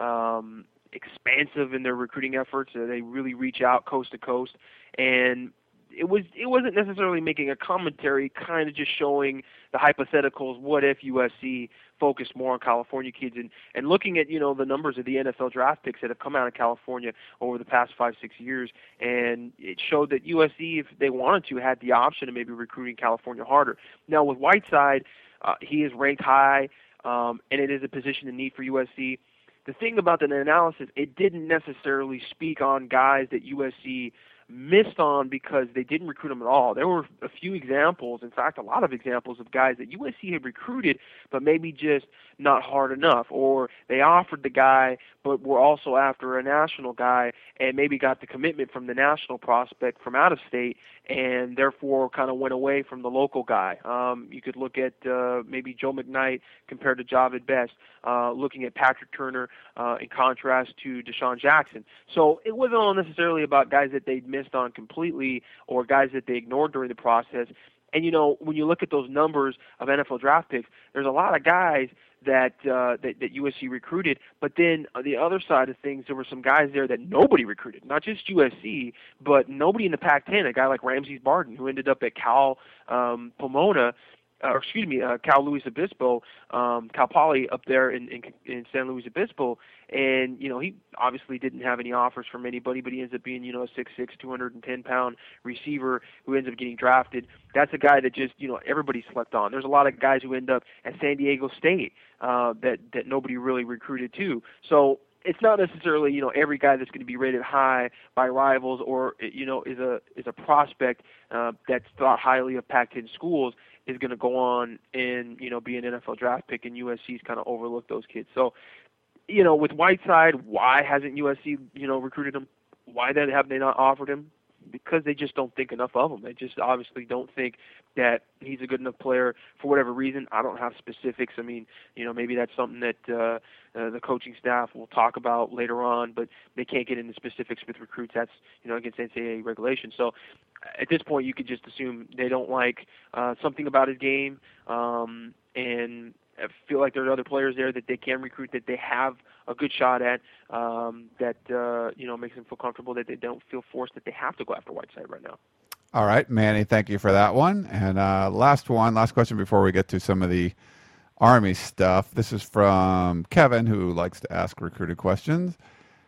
um, expansive in their recruiting efforts. Uh, they really reach out coast to coast, and it was it wasn't necessarily making a commentary, kind of just showing the hypotheticals. What if U S C focused more on California kids, and, and looking at, you know, the numbers of the N F L draft picks that have come out of California over the past five, six years, and it showed that U S C, if they wanted to, had the option of maybe recruiting California harder. Now with Whiteside, uh, he is ranked high, um, and it is a position in need for U S C. The thing about the analysis, it didn't necessarily speak on guys that U S C missed on because they didn't recruit them at all. There were a few examples, in fact, a lot of examples of guys that U S C had recruited, but maybe just not hard enough, or they offered the guy, but were also after a national guy, and maybe got the commitment from the national prospect from out of state, and therefore kind of went away from the local guy. Um, you could look at uh, maybe Joe McKnight compared to Javid Best, uh, looking at Patrick Turner uh, in contrast to Deshaun Jackson. So it wasn't all necessarily about guys that they'd missed on completely or guys that they ignored during the process. And, you know, when you look at those numbers of N F L draft picks, there's a lot of guys that uh, that, that U S C recruited, but then on the other side of things, there were some guys there that nobody recruited, not just U S C, but nobody in the Pac ten, a guy like Ramses Barden, who ended up at Cal um, Pomona, uh, or excuse me, uh, Cal Luis Obispo, um, Cal Poly up there in, in, in San Luis Obispo, and, you know, he obviously didn't have any offers from anybody, but he ends up being, you know, a six six, two hundred ten pound receiver who ends up getting drafted. That's a guy that just, you know, everybody slept on. There's a lot of guys who end up at San Diego State uh, that, that nobody really recruited to. So it's not necessarily, you know, every guy that's going to be rated high by rivals or, you know, is a is a prospect uh, that's thought highly of Pac ten schools is going to go on and, you know, be an N F L draft pick, and U S C's kind of overlooked those kids. So, you know, with Whiteside, why hasn't U S C, you know, recruited him? Why then have they not offered him? Because they just don't think enough of him. They just obviously don't think that he's a good enough player for whatever reason. I don't have specifics. I mean, you know, maybe that's something that uh, uh, the coaching staff will talk about later on, but they can't get into specifics with recruits. That's, you know, against N C double A regulations. So at this point, you could just assume they don't like uh, something about his game, um, and I feel like there are other players there that they can recruit that they have a good shot at, um, that, uh, you know, makes them feel comfortable, that they don't feel forced that they have to go after Whiteside right now. All right, Manny, thank you for that one. And uh, last one, last question before we get to some of the Army stuff. This is from Kevin, who likes to ask recruited questions.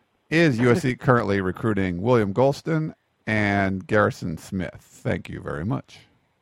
Is U S C currently recruiting William Golston and Garrison Smith? Thank you very much.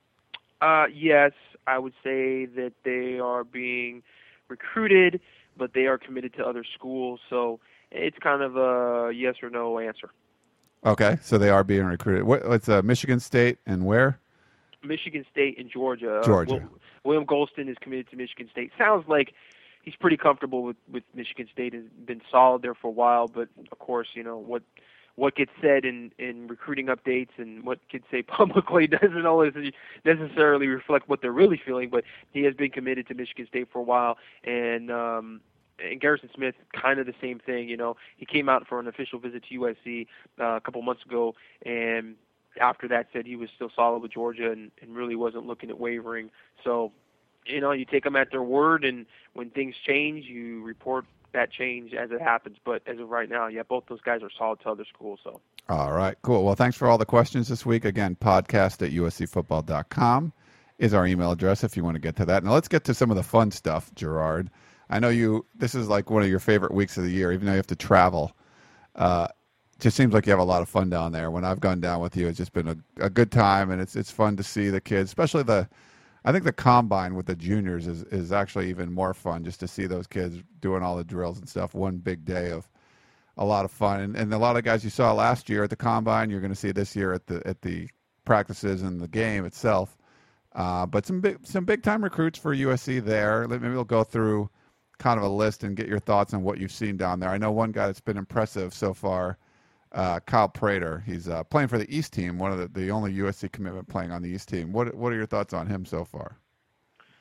Uh, yes, I would say that they are being recruited, but they are committed to other schools. So it's kind of a yes or no answer. Okay, so they are being recruited. What, what's uh, Michigan State and where? Michigan State and Georgia. Georgia. Uh, William Golston is committed to Michigan State. Sounds like he's pretty comfortable with, with Michigan State. Has been solid there for a while, but of course, you know, what what gets said in, in recruiting updates and what kids say publicly doesn't always necessarily reflect what they're really feeling, but he has been committed to Michigan State for a while, and um, and Garrison Smith, kind of the same thing. You know, he came out for an official visit to U S C uh, a couple months ago, and after that said he was still solid with Georgia and, and really wasn't looking at wavering. So, you know, you take them at their word, and when things change, you report that change as it happens. But as of right now, yeah, both those guys are solid to other schools. So. All right, cool. Well, thanks for all the questions this week. Again, podcast at U S C football dot com is our email address if you want to get to that. Now let's get to some of the fun stuff, Gerard. I know you, this is like one of your favorite weeks of the year, even though you have to travel. Uh, it just seems like you have a lot of fun down there. When I've gone down with you, it's just been a, a good time, and it's it's fun to see the kids, especially the, I think the combine with the juniors is, is actually even more fun, just to see those kids doing all the drills and stuff. One big day of a lot of fun. And, and a lot of guys you saw last year at the combine, you're going to see this year at the at the practices and the game itself. Uh, but some big some big time recruits for U S C there. Maybe we'll go through kind of a list and get your thoughts on what you've seen down there. I know one guy that's been impressive so far, uh, Kyle Prater. He's uh, playing for the East team, one of the, the only U S C commitment playing on the East team. What what are your thoughts on him so far?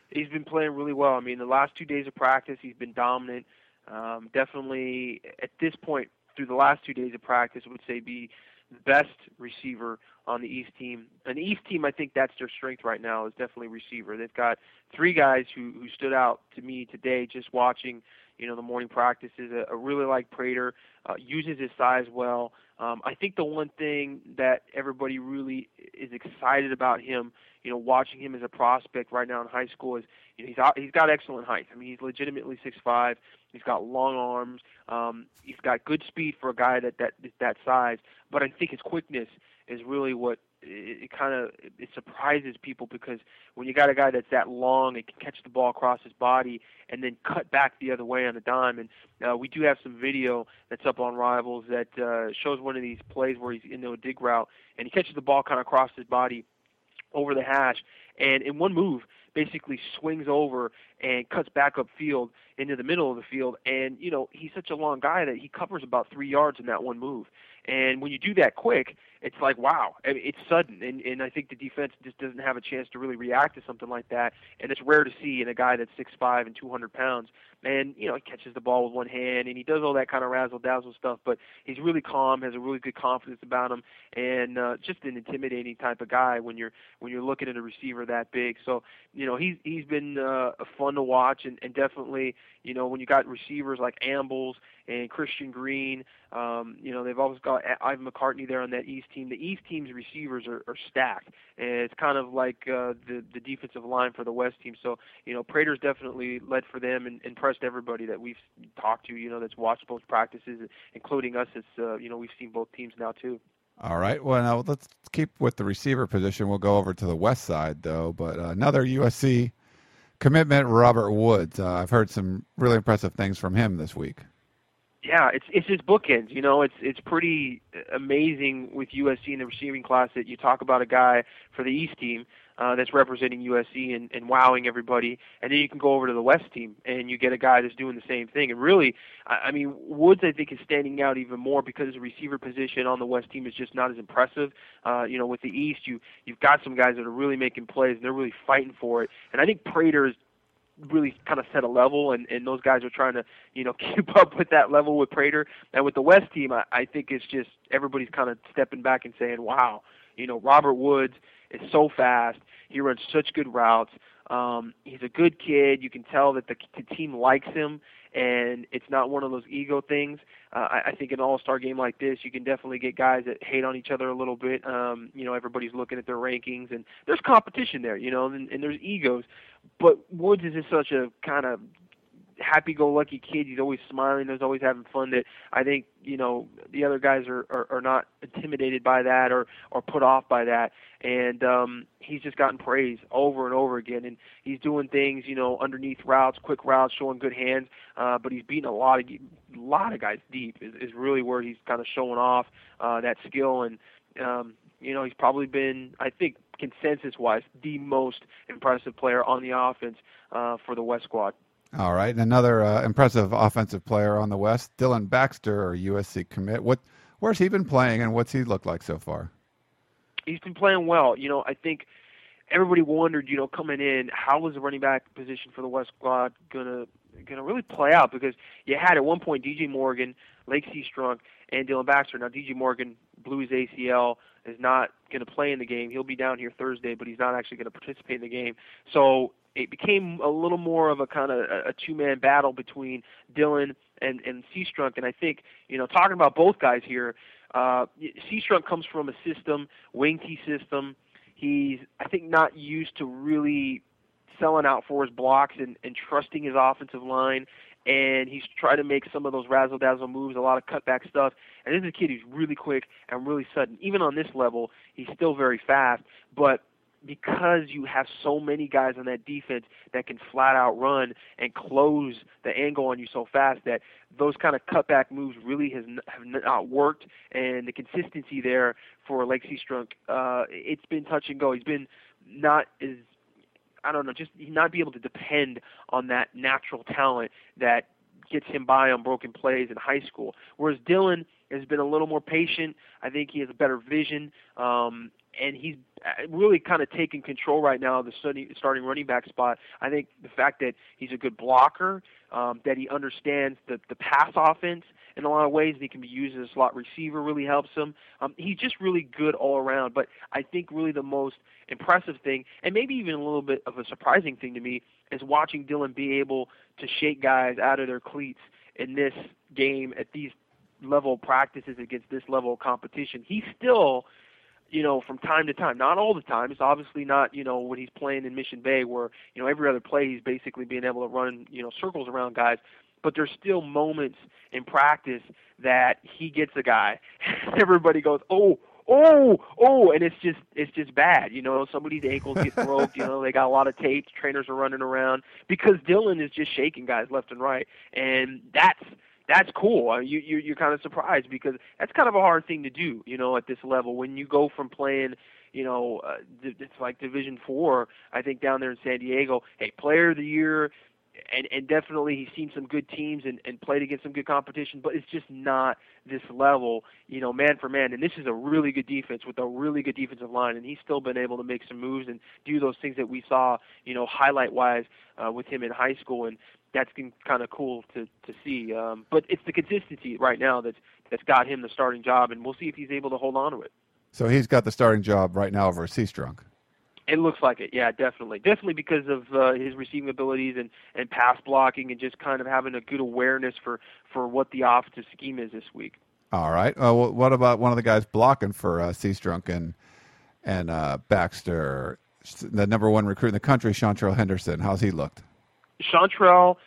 He's been playing really well. I mean, the last two days of practice, he's been dominant. Um, definitely, at this point, through the last two days of practice, I would say be the best receiver on the East team. And the East team, I think that's their strength right now, is definitely receiver. They've got three guys who, who stood out to me today just watching, you know, the morning practices. I, I really like Prater, uh, uses his size well. Um, I think the one thing that everybody really is excited about him, you know, watching him as a prospect right now in high school is, you know, he's out, he's got excellent height. I mean, he's legitimately six five. He's got long arms. Um, he's got good speed for a guy that that that size. But I think his quickness is really what it, it kind of it surprises people, because when you got a guy that's that long and can catch the ball across his body and then cut back the other way on a dime. And uh, we do have some video that's up on Rivals that uh, shows one of these plays where he's into a dig route and he catches the ball kind of across his body over the hash, and in one move basically swings over and cuts back upfield into the middle of the field. And, you know, he's such a long guy that he covers about three yards in that one move. And when you do that quick, it's like, wow, I mean, it's sudden. And, and I think the defense just doesn't have a chance to really react to something like that. And it's rare to see in a guy that's six five and two hundred pounds. And, you know, he catches the ball with one hand and he does all that kind of razzle-dazzle stuff. But he's really calm, has a really good confidence about him, and uh, just an intimidating type of guy when you're when you're looking at a receiver that big. So, you know, he's he's been uh, fun to watch, and, and definitely, you know, when you got receivers like Ambles and Christian Green, um, you know, they've always got Ivan McCartney there on that East team. The East team's receivers are, are stacked, and it's kind of like uh, the the defensive line for the West team. So, you know, Prater's definitely led for them and impressed everybody that we've talked to, you know, that's watched both practices, including us. It's uh, you know, we've seen both teams now too. All right. Well, now let's keep with the receiver position. We'll go over to the West side, though. But uh, another U S C commitment, Robert Woods. Uh, I've heard some really impressive things from him this week. Yeah, it's it's his bookends. You know, it's it's pretty amazing with U S C in the receiving class that you talk about a guy for the East team uh, that's representing U S C and, and wowing everybody, and then you can go over to the West team and you get a guy that's doing the same thing. And really, I, I mean, Woods I think is standing out even more because the receiver position on the West team is just not as impressive. Uh, you know, with the East, you you've got some guys that are really making plays and they're really fighting for it. And I think Prater is really kind of set a level, and, and those guys are trying to, you know, keep up with that level with Prater. And with the West team, I, I think it's just everybody's kind of stepping back and saying, wow, you know, Robert Woods is so fast. He runs such good routes. Um, he's a good kid. You can tell that the, the team likes him, and it's not one of those ego things. Uh, I, I think in an all-star game like this, you can definitely get guys that hate on each other a little bit. Um, you know, everybody's looking at their rankings, and there's competition there, you know, and, and there's egos. But Woods is just such a kind of happy-go-lucky kid. He's always smiling. He's always having fun. That I think, you know, the other guys are, are, are not intimidated by that or, or put off by that. And um, he's just gotten praise over and over again. And he's doing things, you know, underneath routes, quick routes, showing good hands. Uh, but he's beating a lot of a lot of guys deep. Is, is really where he's kind of showing off uh, that skill. And um, you know, he's probably been, I think, consensus-wise, the most impressive player on the offense uh, for the West squad. All right, and another uh, impressive offensive player on the West, Dylan Baxter, or U S C commit. What, where's he been playing, and what's he looked like so far? He's been playing well. You know, I think everybody wondered, you know, coming in, how was the running back position for the West squad gonna gonna really play out? Because you had at one point D J Morgan, Lake Seastrunk, and Dylan Baxter. Now D J Morgan blew his A C L, is not going to play in the game. He'll be down here Thursday, but he's not actually going to participate in the game. So it became a little more of a kind of a two-man battle between Dylan and, and Seastrunk. And I think, you know, talking about both guys here, uh, Seastrunk comes from a system, wing T system. He's, I think, not used to really selling out for his blocks and, and trusting his offensive line. And he's tried to make some of those razzle-dazzle moves, a lot of cutback stuff. And this is a kid who's really quick and really sudden. Even on this level, he's still very fast. But because you have so many guys on that defense that can flat-out run and close the angle on you so fast, that those kind of cutback moves really has n- have not worked. And the consistency there for Lake Seastrunk, uh, it's been touch and go. He's been not as I don't know, just not be able to depend on that natural talent that gets him by on broken plays in high school. Whereas Dylan has been a little more patient. I think he has a better vision, um, and he's really kind of taking control right now of the starting running back spot. I think the fact that he's a good blocker, um, that he understands the, the pass offense in a lot of ways, and he can be used as a slot receiver really helps him. Um, he's just really good all around. But I think really the most impressive thing, and maybe even a little bit of a surprising thing to me, is watching Dillon be able to shake guys out of their cleats in this game at these level of practices against this level of competition. He's still, you know, from time to time, not all the time. It's obviously not, you know, when he's playing in Mission Bay where, you know, every other play he's basically being able to run, you know, circles around guys. But there's still moments in practice that he gets a guy. Everybody goes, oh, oh, oh, and it's just it's just bad. You know, somebody's ankles get broke. You know, they got a lot of tapes. Trainers are running around because Dillon is just shaking guys left and right, and that's that's cool. I mean, you you you're kind of surprised because that's kind of a hard thing to do. You know, at this level when you go from playing. You know, uh, it's like Division Four, I think, down there in San Diego. Hey, Player of the Year. And, and definitely he's seen some good teams and, and played against some good competition, but it's just not this level, you know, man for man. And this is a really good defense with a really good defensive line, and he's still been able to make some moves and do those things that we saw, you know, highlight-wise uh, with him in high school, and that's been kind of cool to, to see. Um, but it's the consistency right now that's, that's got him the starting job, and we'll see if he's able to hold on to it. So he's got the starting job right now over Seastrunk. It looks like it, yeah, definitely. Definitely because of uh, his receiving abilities and, and pass blocking and just kind of having a good awareness for, for what the offensive scheme is this week. All right. Uh, well, what about one of the guys blocking for uh, Seastrunk and, and uh, Baxter, the number one recruit in the country, Chantrell Henderson? How's he looked? Chantrell,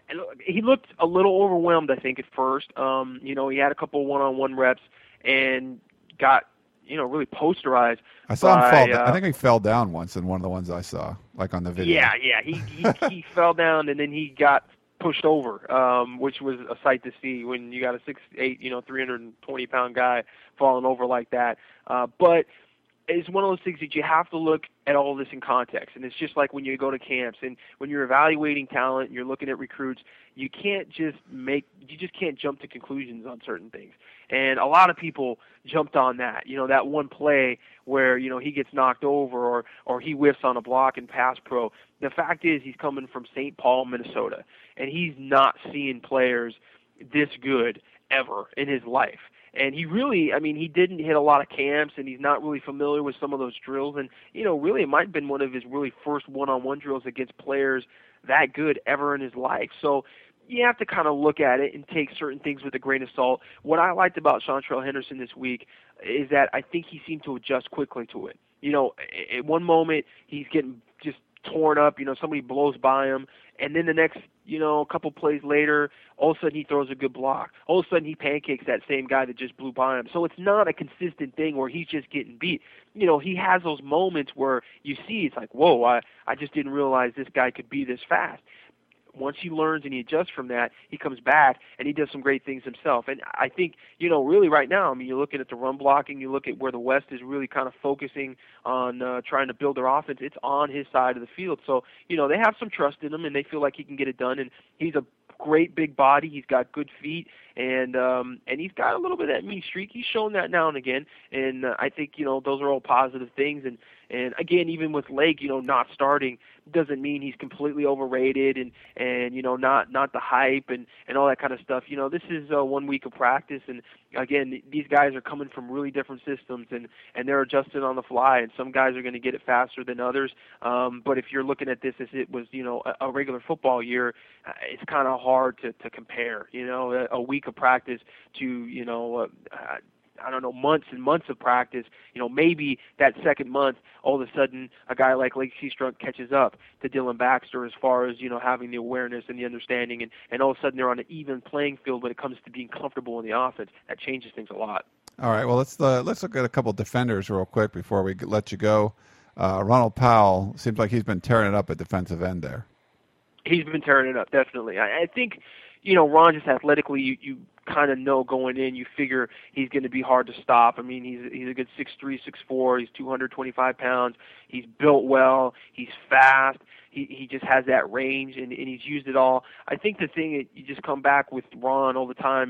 he looked a little overwhelmed, I think, at first. Um, you know, he had a couple one-on-one reps and got – you know, really posterized. I saw by, him fall. Uh, I think he fell down once in one of the ones I saw, like on the video. Yeah, yeah. He he, he fell down and then he got pushed over, um, which was a sight to see when you got a six eight, you know, three hundred twenty pound guy falling over like that. Uh, but it's one of those things that you have to look at all this in context. And it's just like when you go to camps and when you're evaluating talent and you're looking at recruits, you can't just make, you just can't jump to conclusions on certain things. And a lot of people jumped on that, you know, that one play where, you know, he gets knocked over or, or he whiffs on a block in pass pro. The fact is he's coming from Saint Paul, Minnesota, and he's not seeing players this good ever in his life. And he really, I mean, he didn't hit a lot of camps, and he's not really familiar with some of those drills. And, you know, really it might have been one of his really first one-on-one drills against players that good ever in his life. So you have to kind of look at it and take certain things with a grain of salt. What I liked about Chantrell Henderson this week is that I think he seemed to adjust quickly to it. You know, at one moment he's getting just torn up, you know, somebody blows by him, and then the next, you know, a couple plays later, all of a sudden he throws a good block. All of a sudden he pancakes that same guy that just blew by him. So it's not a consistent thing where he's just getting beat. You know, he has those moments where you see it's like, whoa, I, I just didn't realize this guy could be this fast. Once he learns and he adjusts from that, he comes back and he does some great things himself. And I think, you know, really right now, I mean, you're looking at the run blocking, you look at where the West is really kind of focusing on uh, trying to build their offense. It's on his side of the field. So, you know, they have some trust in him and they feel like he can get it done. And he's a great big body. He's got good feet, and um, and he's got a little bit of that mean streak. He's shown that now and again, and uh, I think, you know, those are all positive things. And and again, even with Lake, you know, not starting doesn't mean he's completely overrated and and you know not not the hype and and all that kind of stuff. You know, this is uh, one week of practice, and again, these guys are coming from really different systems, and and they're adjusting on the fly. And some guys are going to get it faster than others. Um, but if you're looking at this as it was, you know, a, a regular football year, uh, it's kind of hard to to compare. You know, a, a week of practice to you know. Uh, uh, I don't know, months and months of practice. You know, maybe that second month, all of a sudden, a guy like Lake Seastrunk catches up to Dillon Baxter as far as, you know, having the awareness and the understanding, and, and all of a sudden they're on an even playing field when it comes to being comfortable in the offense. That changes things a lot. All right, well, let's uh, let's look at a couple defenders real quick before we let you go. Uh, Ronald Powell seems like he's been tearing it up at defensive end there. He's been tearing it up, definitely. I, I think, you know, Ron just athletically, you, you kind of know going in, you figure he's going to be hard to stop. I mean, he's he's a good six three, six four. He's two hundred twenty-five pounds. He's built well. He's fast. He he just has that range, and, and he's used it all. I think the thing that you just come back with Ron all the time is,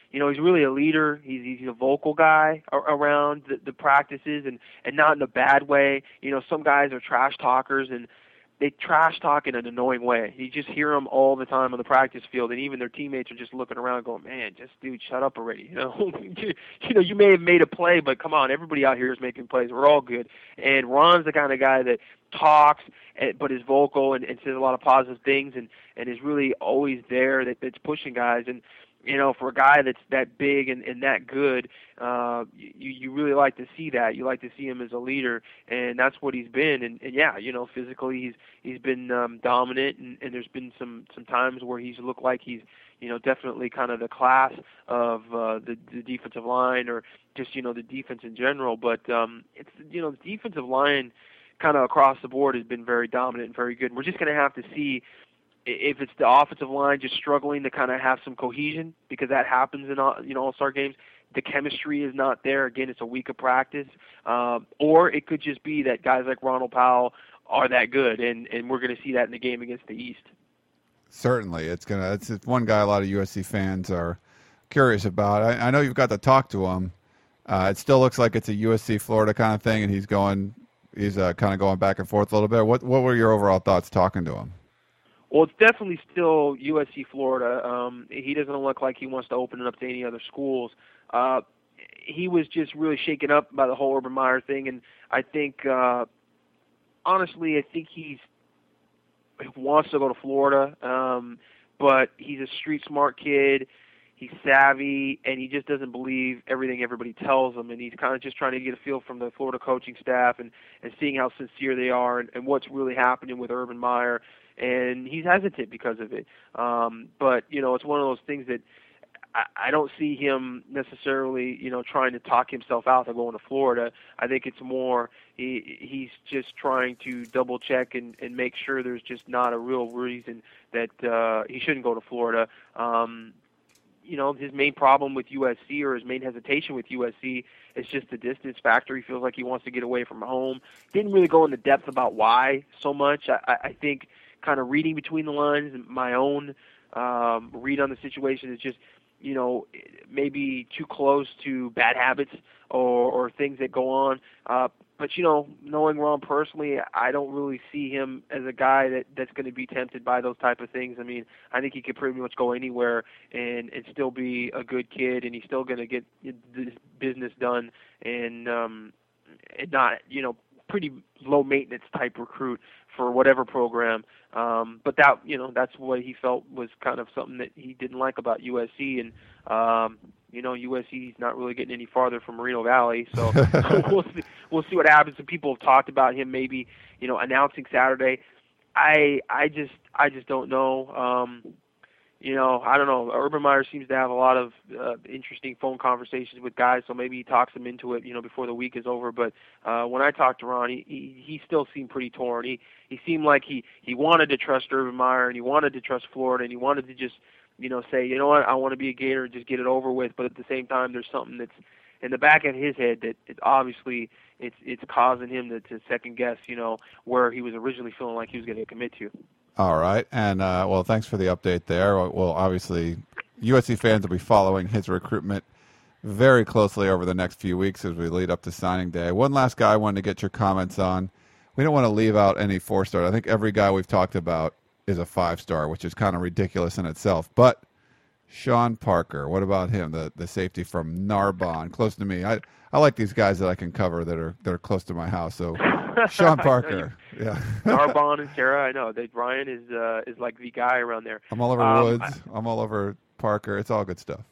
you know, he's really a leader. He's he's a vocal guy around the, the practices, and and not in a bad way. You know, some guys are trash talkers, and they trash talk in an annoying way. You just hear them all the time on the practice field, and even their teammates are just looking around going, man, just dude, shut up already. You know, you, you know, you may have made a play, but come on, everybody out here is making plays. We're all good. And Ron's the kind of guy that talks, but is vocal and, and says a lot of positive things, and, and is really always there that, that's pushing guys. And you know, for a guy that's that big and, and that good, uh, you you really like to see that. You like to see him as a leader, and that's what he's been. And, and yeah, you know, physically he's he's been um, dominant, and, and there's been some some times where he's looked like he's, you know, definitely kind of the class of uh, the the defensive line, or just, you know, the defense in general. But um, it's, you know, the defensive line kind of across the board has been very dominant and very good. We're just going to have to see if it's the offensive line just struggling to kind of have some cohesion, because that happens in all, you know, all-star games. The chemistry is not there. Again, it's a week of practice. Um, or it could just be that guys like Ronald Powell are that good, and, and we're going to see that in the game against the East. Certainly. It's gonna. It's one guy a lot of U S C fans are curious about. I, I know you've got to talk to him. Uh, it still looks like it's a U S C Florida kind of thing, and he's going, he's uh, kind of going back and forth a little bit. What What were your overall thoughts talking to him? Well, it's definitely still U S C Florida. Um, he doesn't look like he wants to open it up to any other schools. Uh, he was just really shaken up by the whole Urban Meyer thing, and I think, uh, honestly, I think he's he wants to go to Florida, um, but he's a street smart kid. He's savvy, and he just doesn't believe everything everybody tells him, and he's kind of just trying to get a feel from the Florida coaching staff and, and seeing how sincere they are, and, and what's really happening with Urban Meyer. And he's hesitant because of it. Um, but, you know, it's one of those things that I, I don't see him necessarily, you know, trying to talk himself out of going to Florida. I think it's more he, he's just trying to double check and, and make sure there's just not a real reason that uh, he shouldn't go to Florida. Um, you know, his main problem with U S C, or his main hesitation with U S C, is just the distance factor. He feels like he wants to get away from home. Didn't really go into depth about why so much. I, I think kind of reading between the lines, my own um, read on the situation is just, you know, maybe too close to bad habits or, or things that go on. Uh, but, you know, knowing Ron personally, I don't really see him as a guy that, that's going to be tempted by those type of things. I mean, I think he could pretty much go anywhere and, and still be a good kid, and he's still going to get this business done, and, um, and not, you know, pretty low maintenance type recruit for whatever program. Um, but that, you know, that's what he felt was kind of something that he didn't like about U S C. And, um, you know, U S C is not really getting any farther from Moreno Valley. So we'll see, we'll see what happens. Some people have talked about him maybe, you know, announcing Saturday. I, I just, I just don't know. Um, You know, I don't know. Urban Meyer seems to have a lot of uh, interesting phone conversations with guys, so maybe he talks them into it, you know, before the week is over. But uh, when I talked to Ron, he, he he still seemed pretty torn. He he seemed like he he wanted to trust Urban Meyer, and he wanted to trust Florida, and he wanted to just, you know, say, you know what, I want to be a Gator and just get it over with. But at the same time, there's something that's in the back of his head that it obviously it's it's causing him to, to second guess, you know, where he was originally feeling like he was going to commit to. All right. And, uh, well, thanks for the update there. Well, obviously, U S C fans will be following his recruitment very closely over the next few weeks as we lead up to signing day. One last guy I wanted to get your comments on. We don't want to leave out any four-star. I think every guy we've talked about is a five-star, which is kind of ridiculous in itself. But Sean Parker, what about him, the the safety from Narbonne, close to me? I I like these guys that I can cover that are that are close to my house. So Sean Parker, yeah. Narbonne and Sarah, I know that Ryan is uh, is like the guy around there. I'm all over um, Woods. I, I'm all over Parker. It's all good stuff.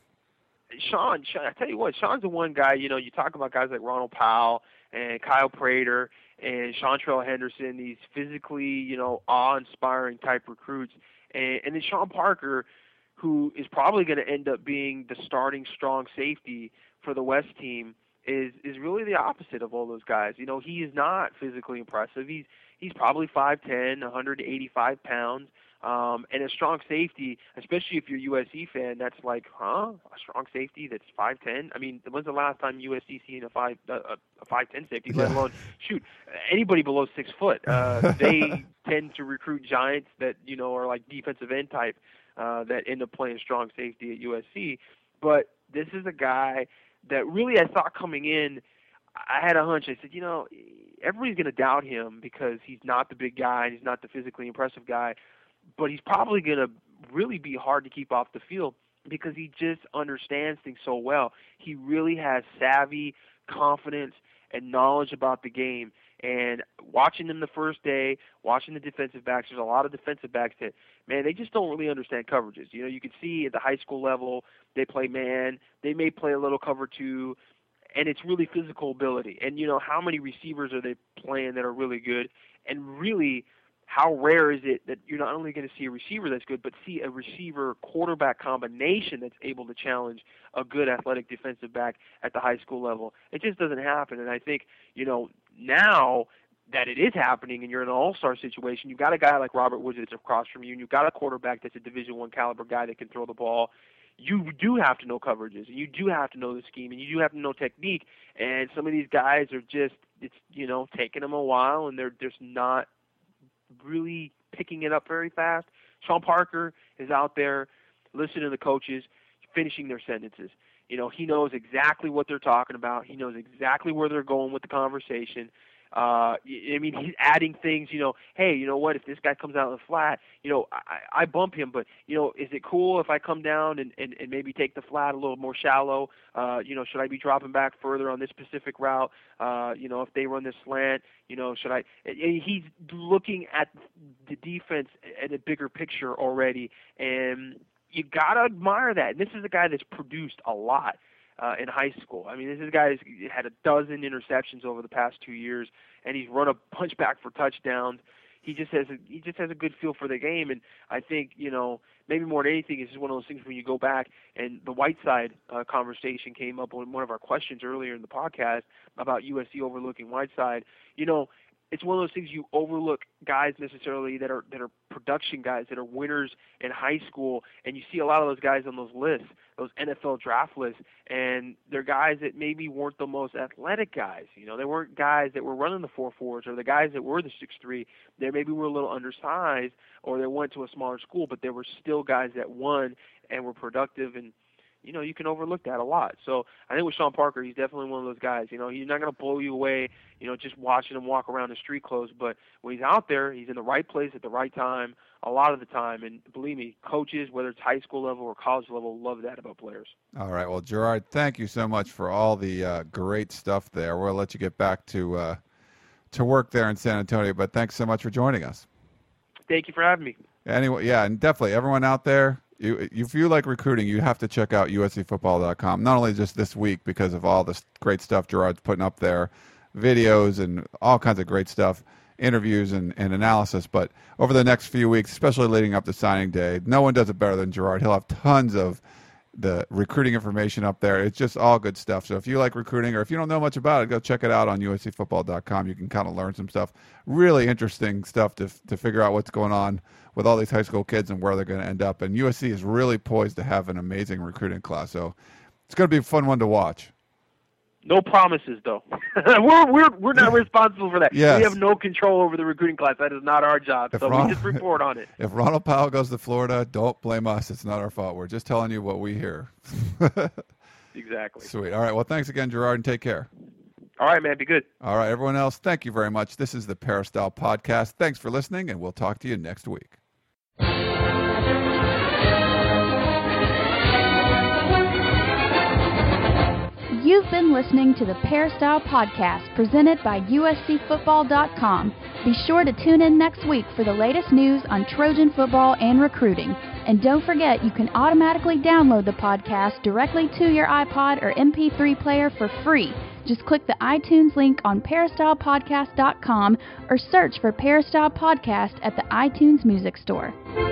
Sean, Sean, I tell you what, Sean's the one guy. You know, you talk about guys like Ronald Powell and Kyle Prater and Seantrell Henderson, these physically, you know, awe-inspiring type recruits, and, and then Sean Parker, who is probably going to end up being the starting strong safety for the West team, is is really the opposite of all those guys. You know, he is not physically impressive. He's he's probably five ten, one hundred eighty-five pounds, um, and a strong safety, especially if you're a U S C fan, that's like, huh, a strong safety that's five ten? I mean, when's the last time U S C seen a five uh, a five ten safety? Yeah. Let alone shoot anybody below six foot. Uh, they tend to recruit giants that, you know, are like defensive end type uh, that end up playing strong safety at U S C. But this is a guy that really I thought coming in, I had a hunch. I said, you know, everybody's going to doubt him because he's not the big guy and he's not the physically impressive guy, but he's probably going to really be hard to keep off the field because he just understands things so well. He really has savvy, confidence, and knowledge about the game. And watching them the first day, watching the defensive backs, there's a lot of defensive backs that, man, they just don't really understand coverages. You know, you can see at the high school level, they play man, they may play a little cover two, and it's really physical ability. And, you know, how many receivers are they playing that are really good? And really, how rare is it that you're not only going to see a receiver that's good, but see a receiver-quarterback combination that's able to challenge a good athletic defensive back at the high school level? It just doesn't happen. And I think, you know, now that it is happening and you're in an all-star situation, you've got a guy like Robert Woods that's across from you, and you've got a quarterback that's a Division One caliber guy that can throw the ball. You do have to know coverages, and you do have to know the scheme, and you do have to know technique. And some of these guys are just, it's, you know, taking them a while, and they're just not really picking it up very fast. Sean Parker is out there listening to the coaches, finishing their sentences. You know, he knows exactly what they're talking about. He knows exactly where they're going with the conversation. Uh, I mean, he's adding things, you know, hey, you know what, if this guy comes out in the flat, you know, I, I bump him, but, you know, is it cool if I come down and, and, and maybe take the flat a little more shallow? Uh, you know, should I be dropping back further on this specific route? Uh, you know, if they run this slant, you know, should I? He's looking at the defense at a bigger picture already, and you got to admire that. And this is a guy that's produced a lot. Uh, in high school. I mean, this is a guy who's had a dozen interceptions over the past two years, and he's run a punch back for touchdowns. He just has a, he just has a good feel for the game, and I think, you know, maybe more than anything, it's just one of those things when you go back, and the Whiteside uh, conversation came up in one of our questions earlier in the podcast about U S C overlooking Whiteside. You know, it's one of those things you overlook guys necessarily that are that are production guys, that are winners in high school, and you see a lot of those guys on those lists, those N F L draft lists, and they're guys that maybe weren't the most athletic guys. You know, they weren't guys that were running the four fours or the guys that were the six three. They maybe were a little undersized or they went to a smaller school, but they were still guys that won and were productive, and you know, you can overlook that a lot. So I think with Sean Parker, he's definitely one of those guys. You know, he's not going to blow you away, you know, just watching him walk around in street clothes. But when he's out there, he's in the right place at the right time a lot of the time. And believe me, coaches, whether it's high school level or college level, love that about players. All right. Well, Gerard, thank you so much for all the uh, great stuff there. We'll let you get back to uh, to work there in San Antonio. But thanks so much for joining us. Thank you for having me. Anyway, yeah, and definitely everyone out there, You, if you like recruiting, you have to check out U S C football dot com, not only just this week because of all this great stuff Gerard's putting up there, videos and all kinds of great stuff, interviews and, and analysis, but over the next few weeks, especially leading up to signing day, no one does it better than Gerard. He'll have tons of the recruiting information up there. It's just all good stuff. So if you like recruiting or if you don't know much about it, go check it out on U S C football dot com. You can kind of learn some stuff, really interesting stuff to to figure out what's going on with all these high school kids and where they're going to end up. And U S C is really poised to have an amazing recruiting class. So it's going to be a fun one to watch. No promises, though. we're we're we're not responsible for that. Yes. We have no control over the recruiting class. That is not our job. If so Ron, we just report on it. If Ronald Powell goes to Florida, don't blame us. It's not our fault. We're just telling you what we hear. Exactly. Sweet. All right. Well, thanks again, Gerard, and take care. All right, man. Be good. All right, everyone else, thank you very much. This is the Peristyle Podcast. Thanks for listening, and we'll talk to you next week. You've been listening to the Peristyle Podcast presented by U S C football dot com. Be sure to tune in next week for the latest news on Trojan football and recruiting. And don't forget, you can automatically download the podcast directly to your iPod or M P three player for free. Just click the iTunes link on Peristyle Podcast dot com or search for Peristyle Podcast at the iTunes Music Store.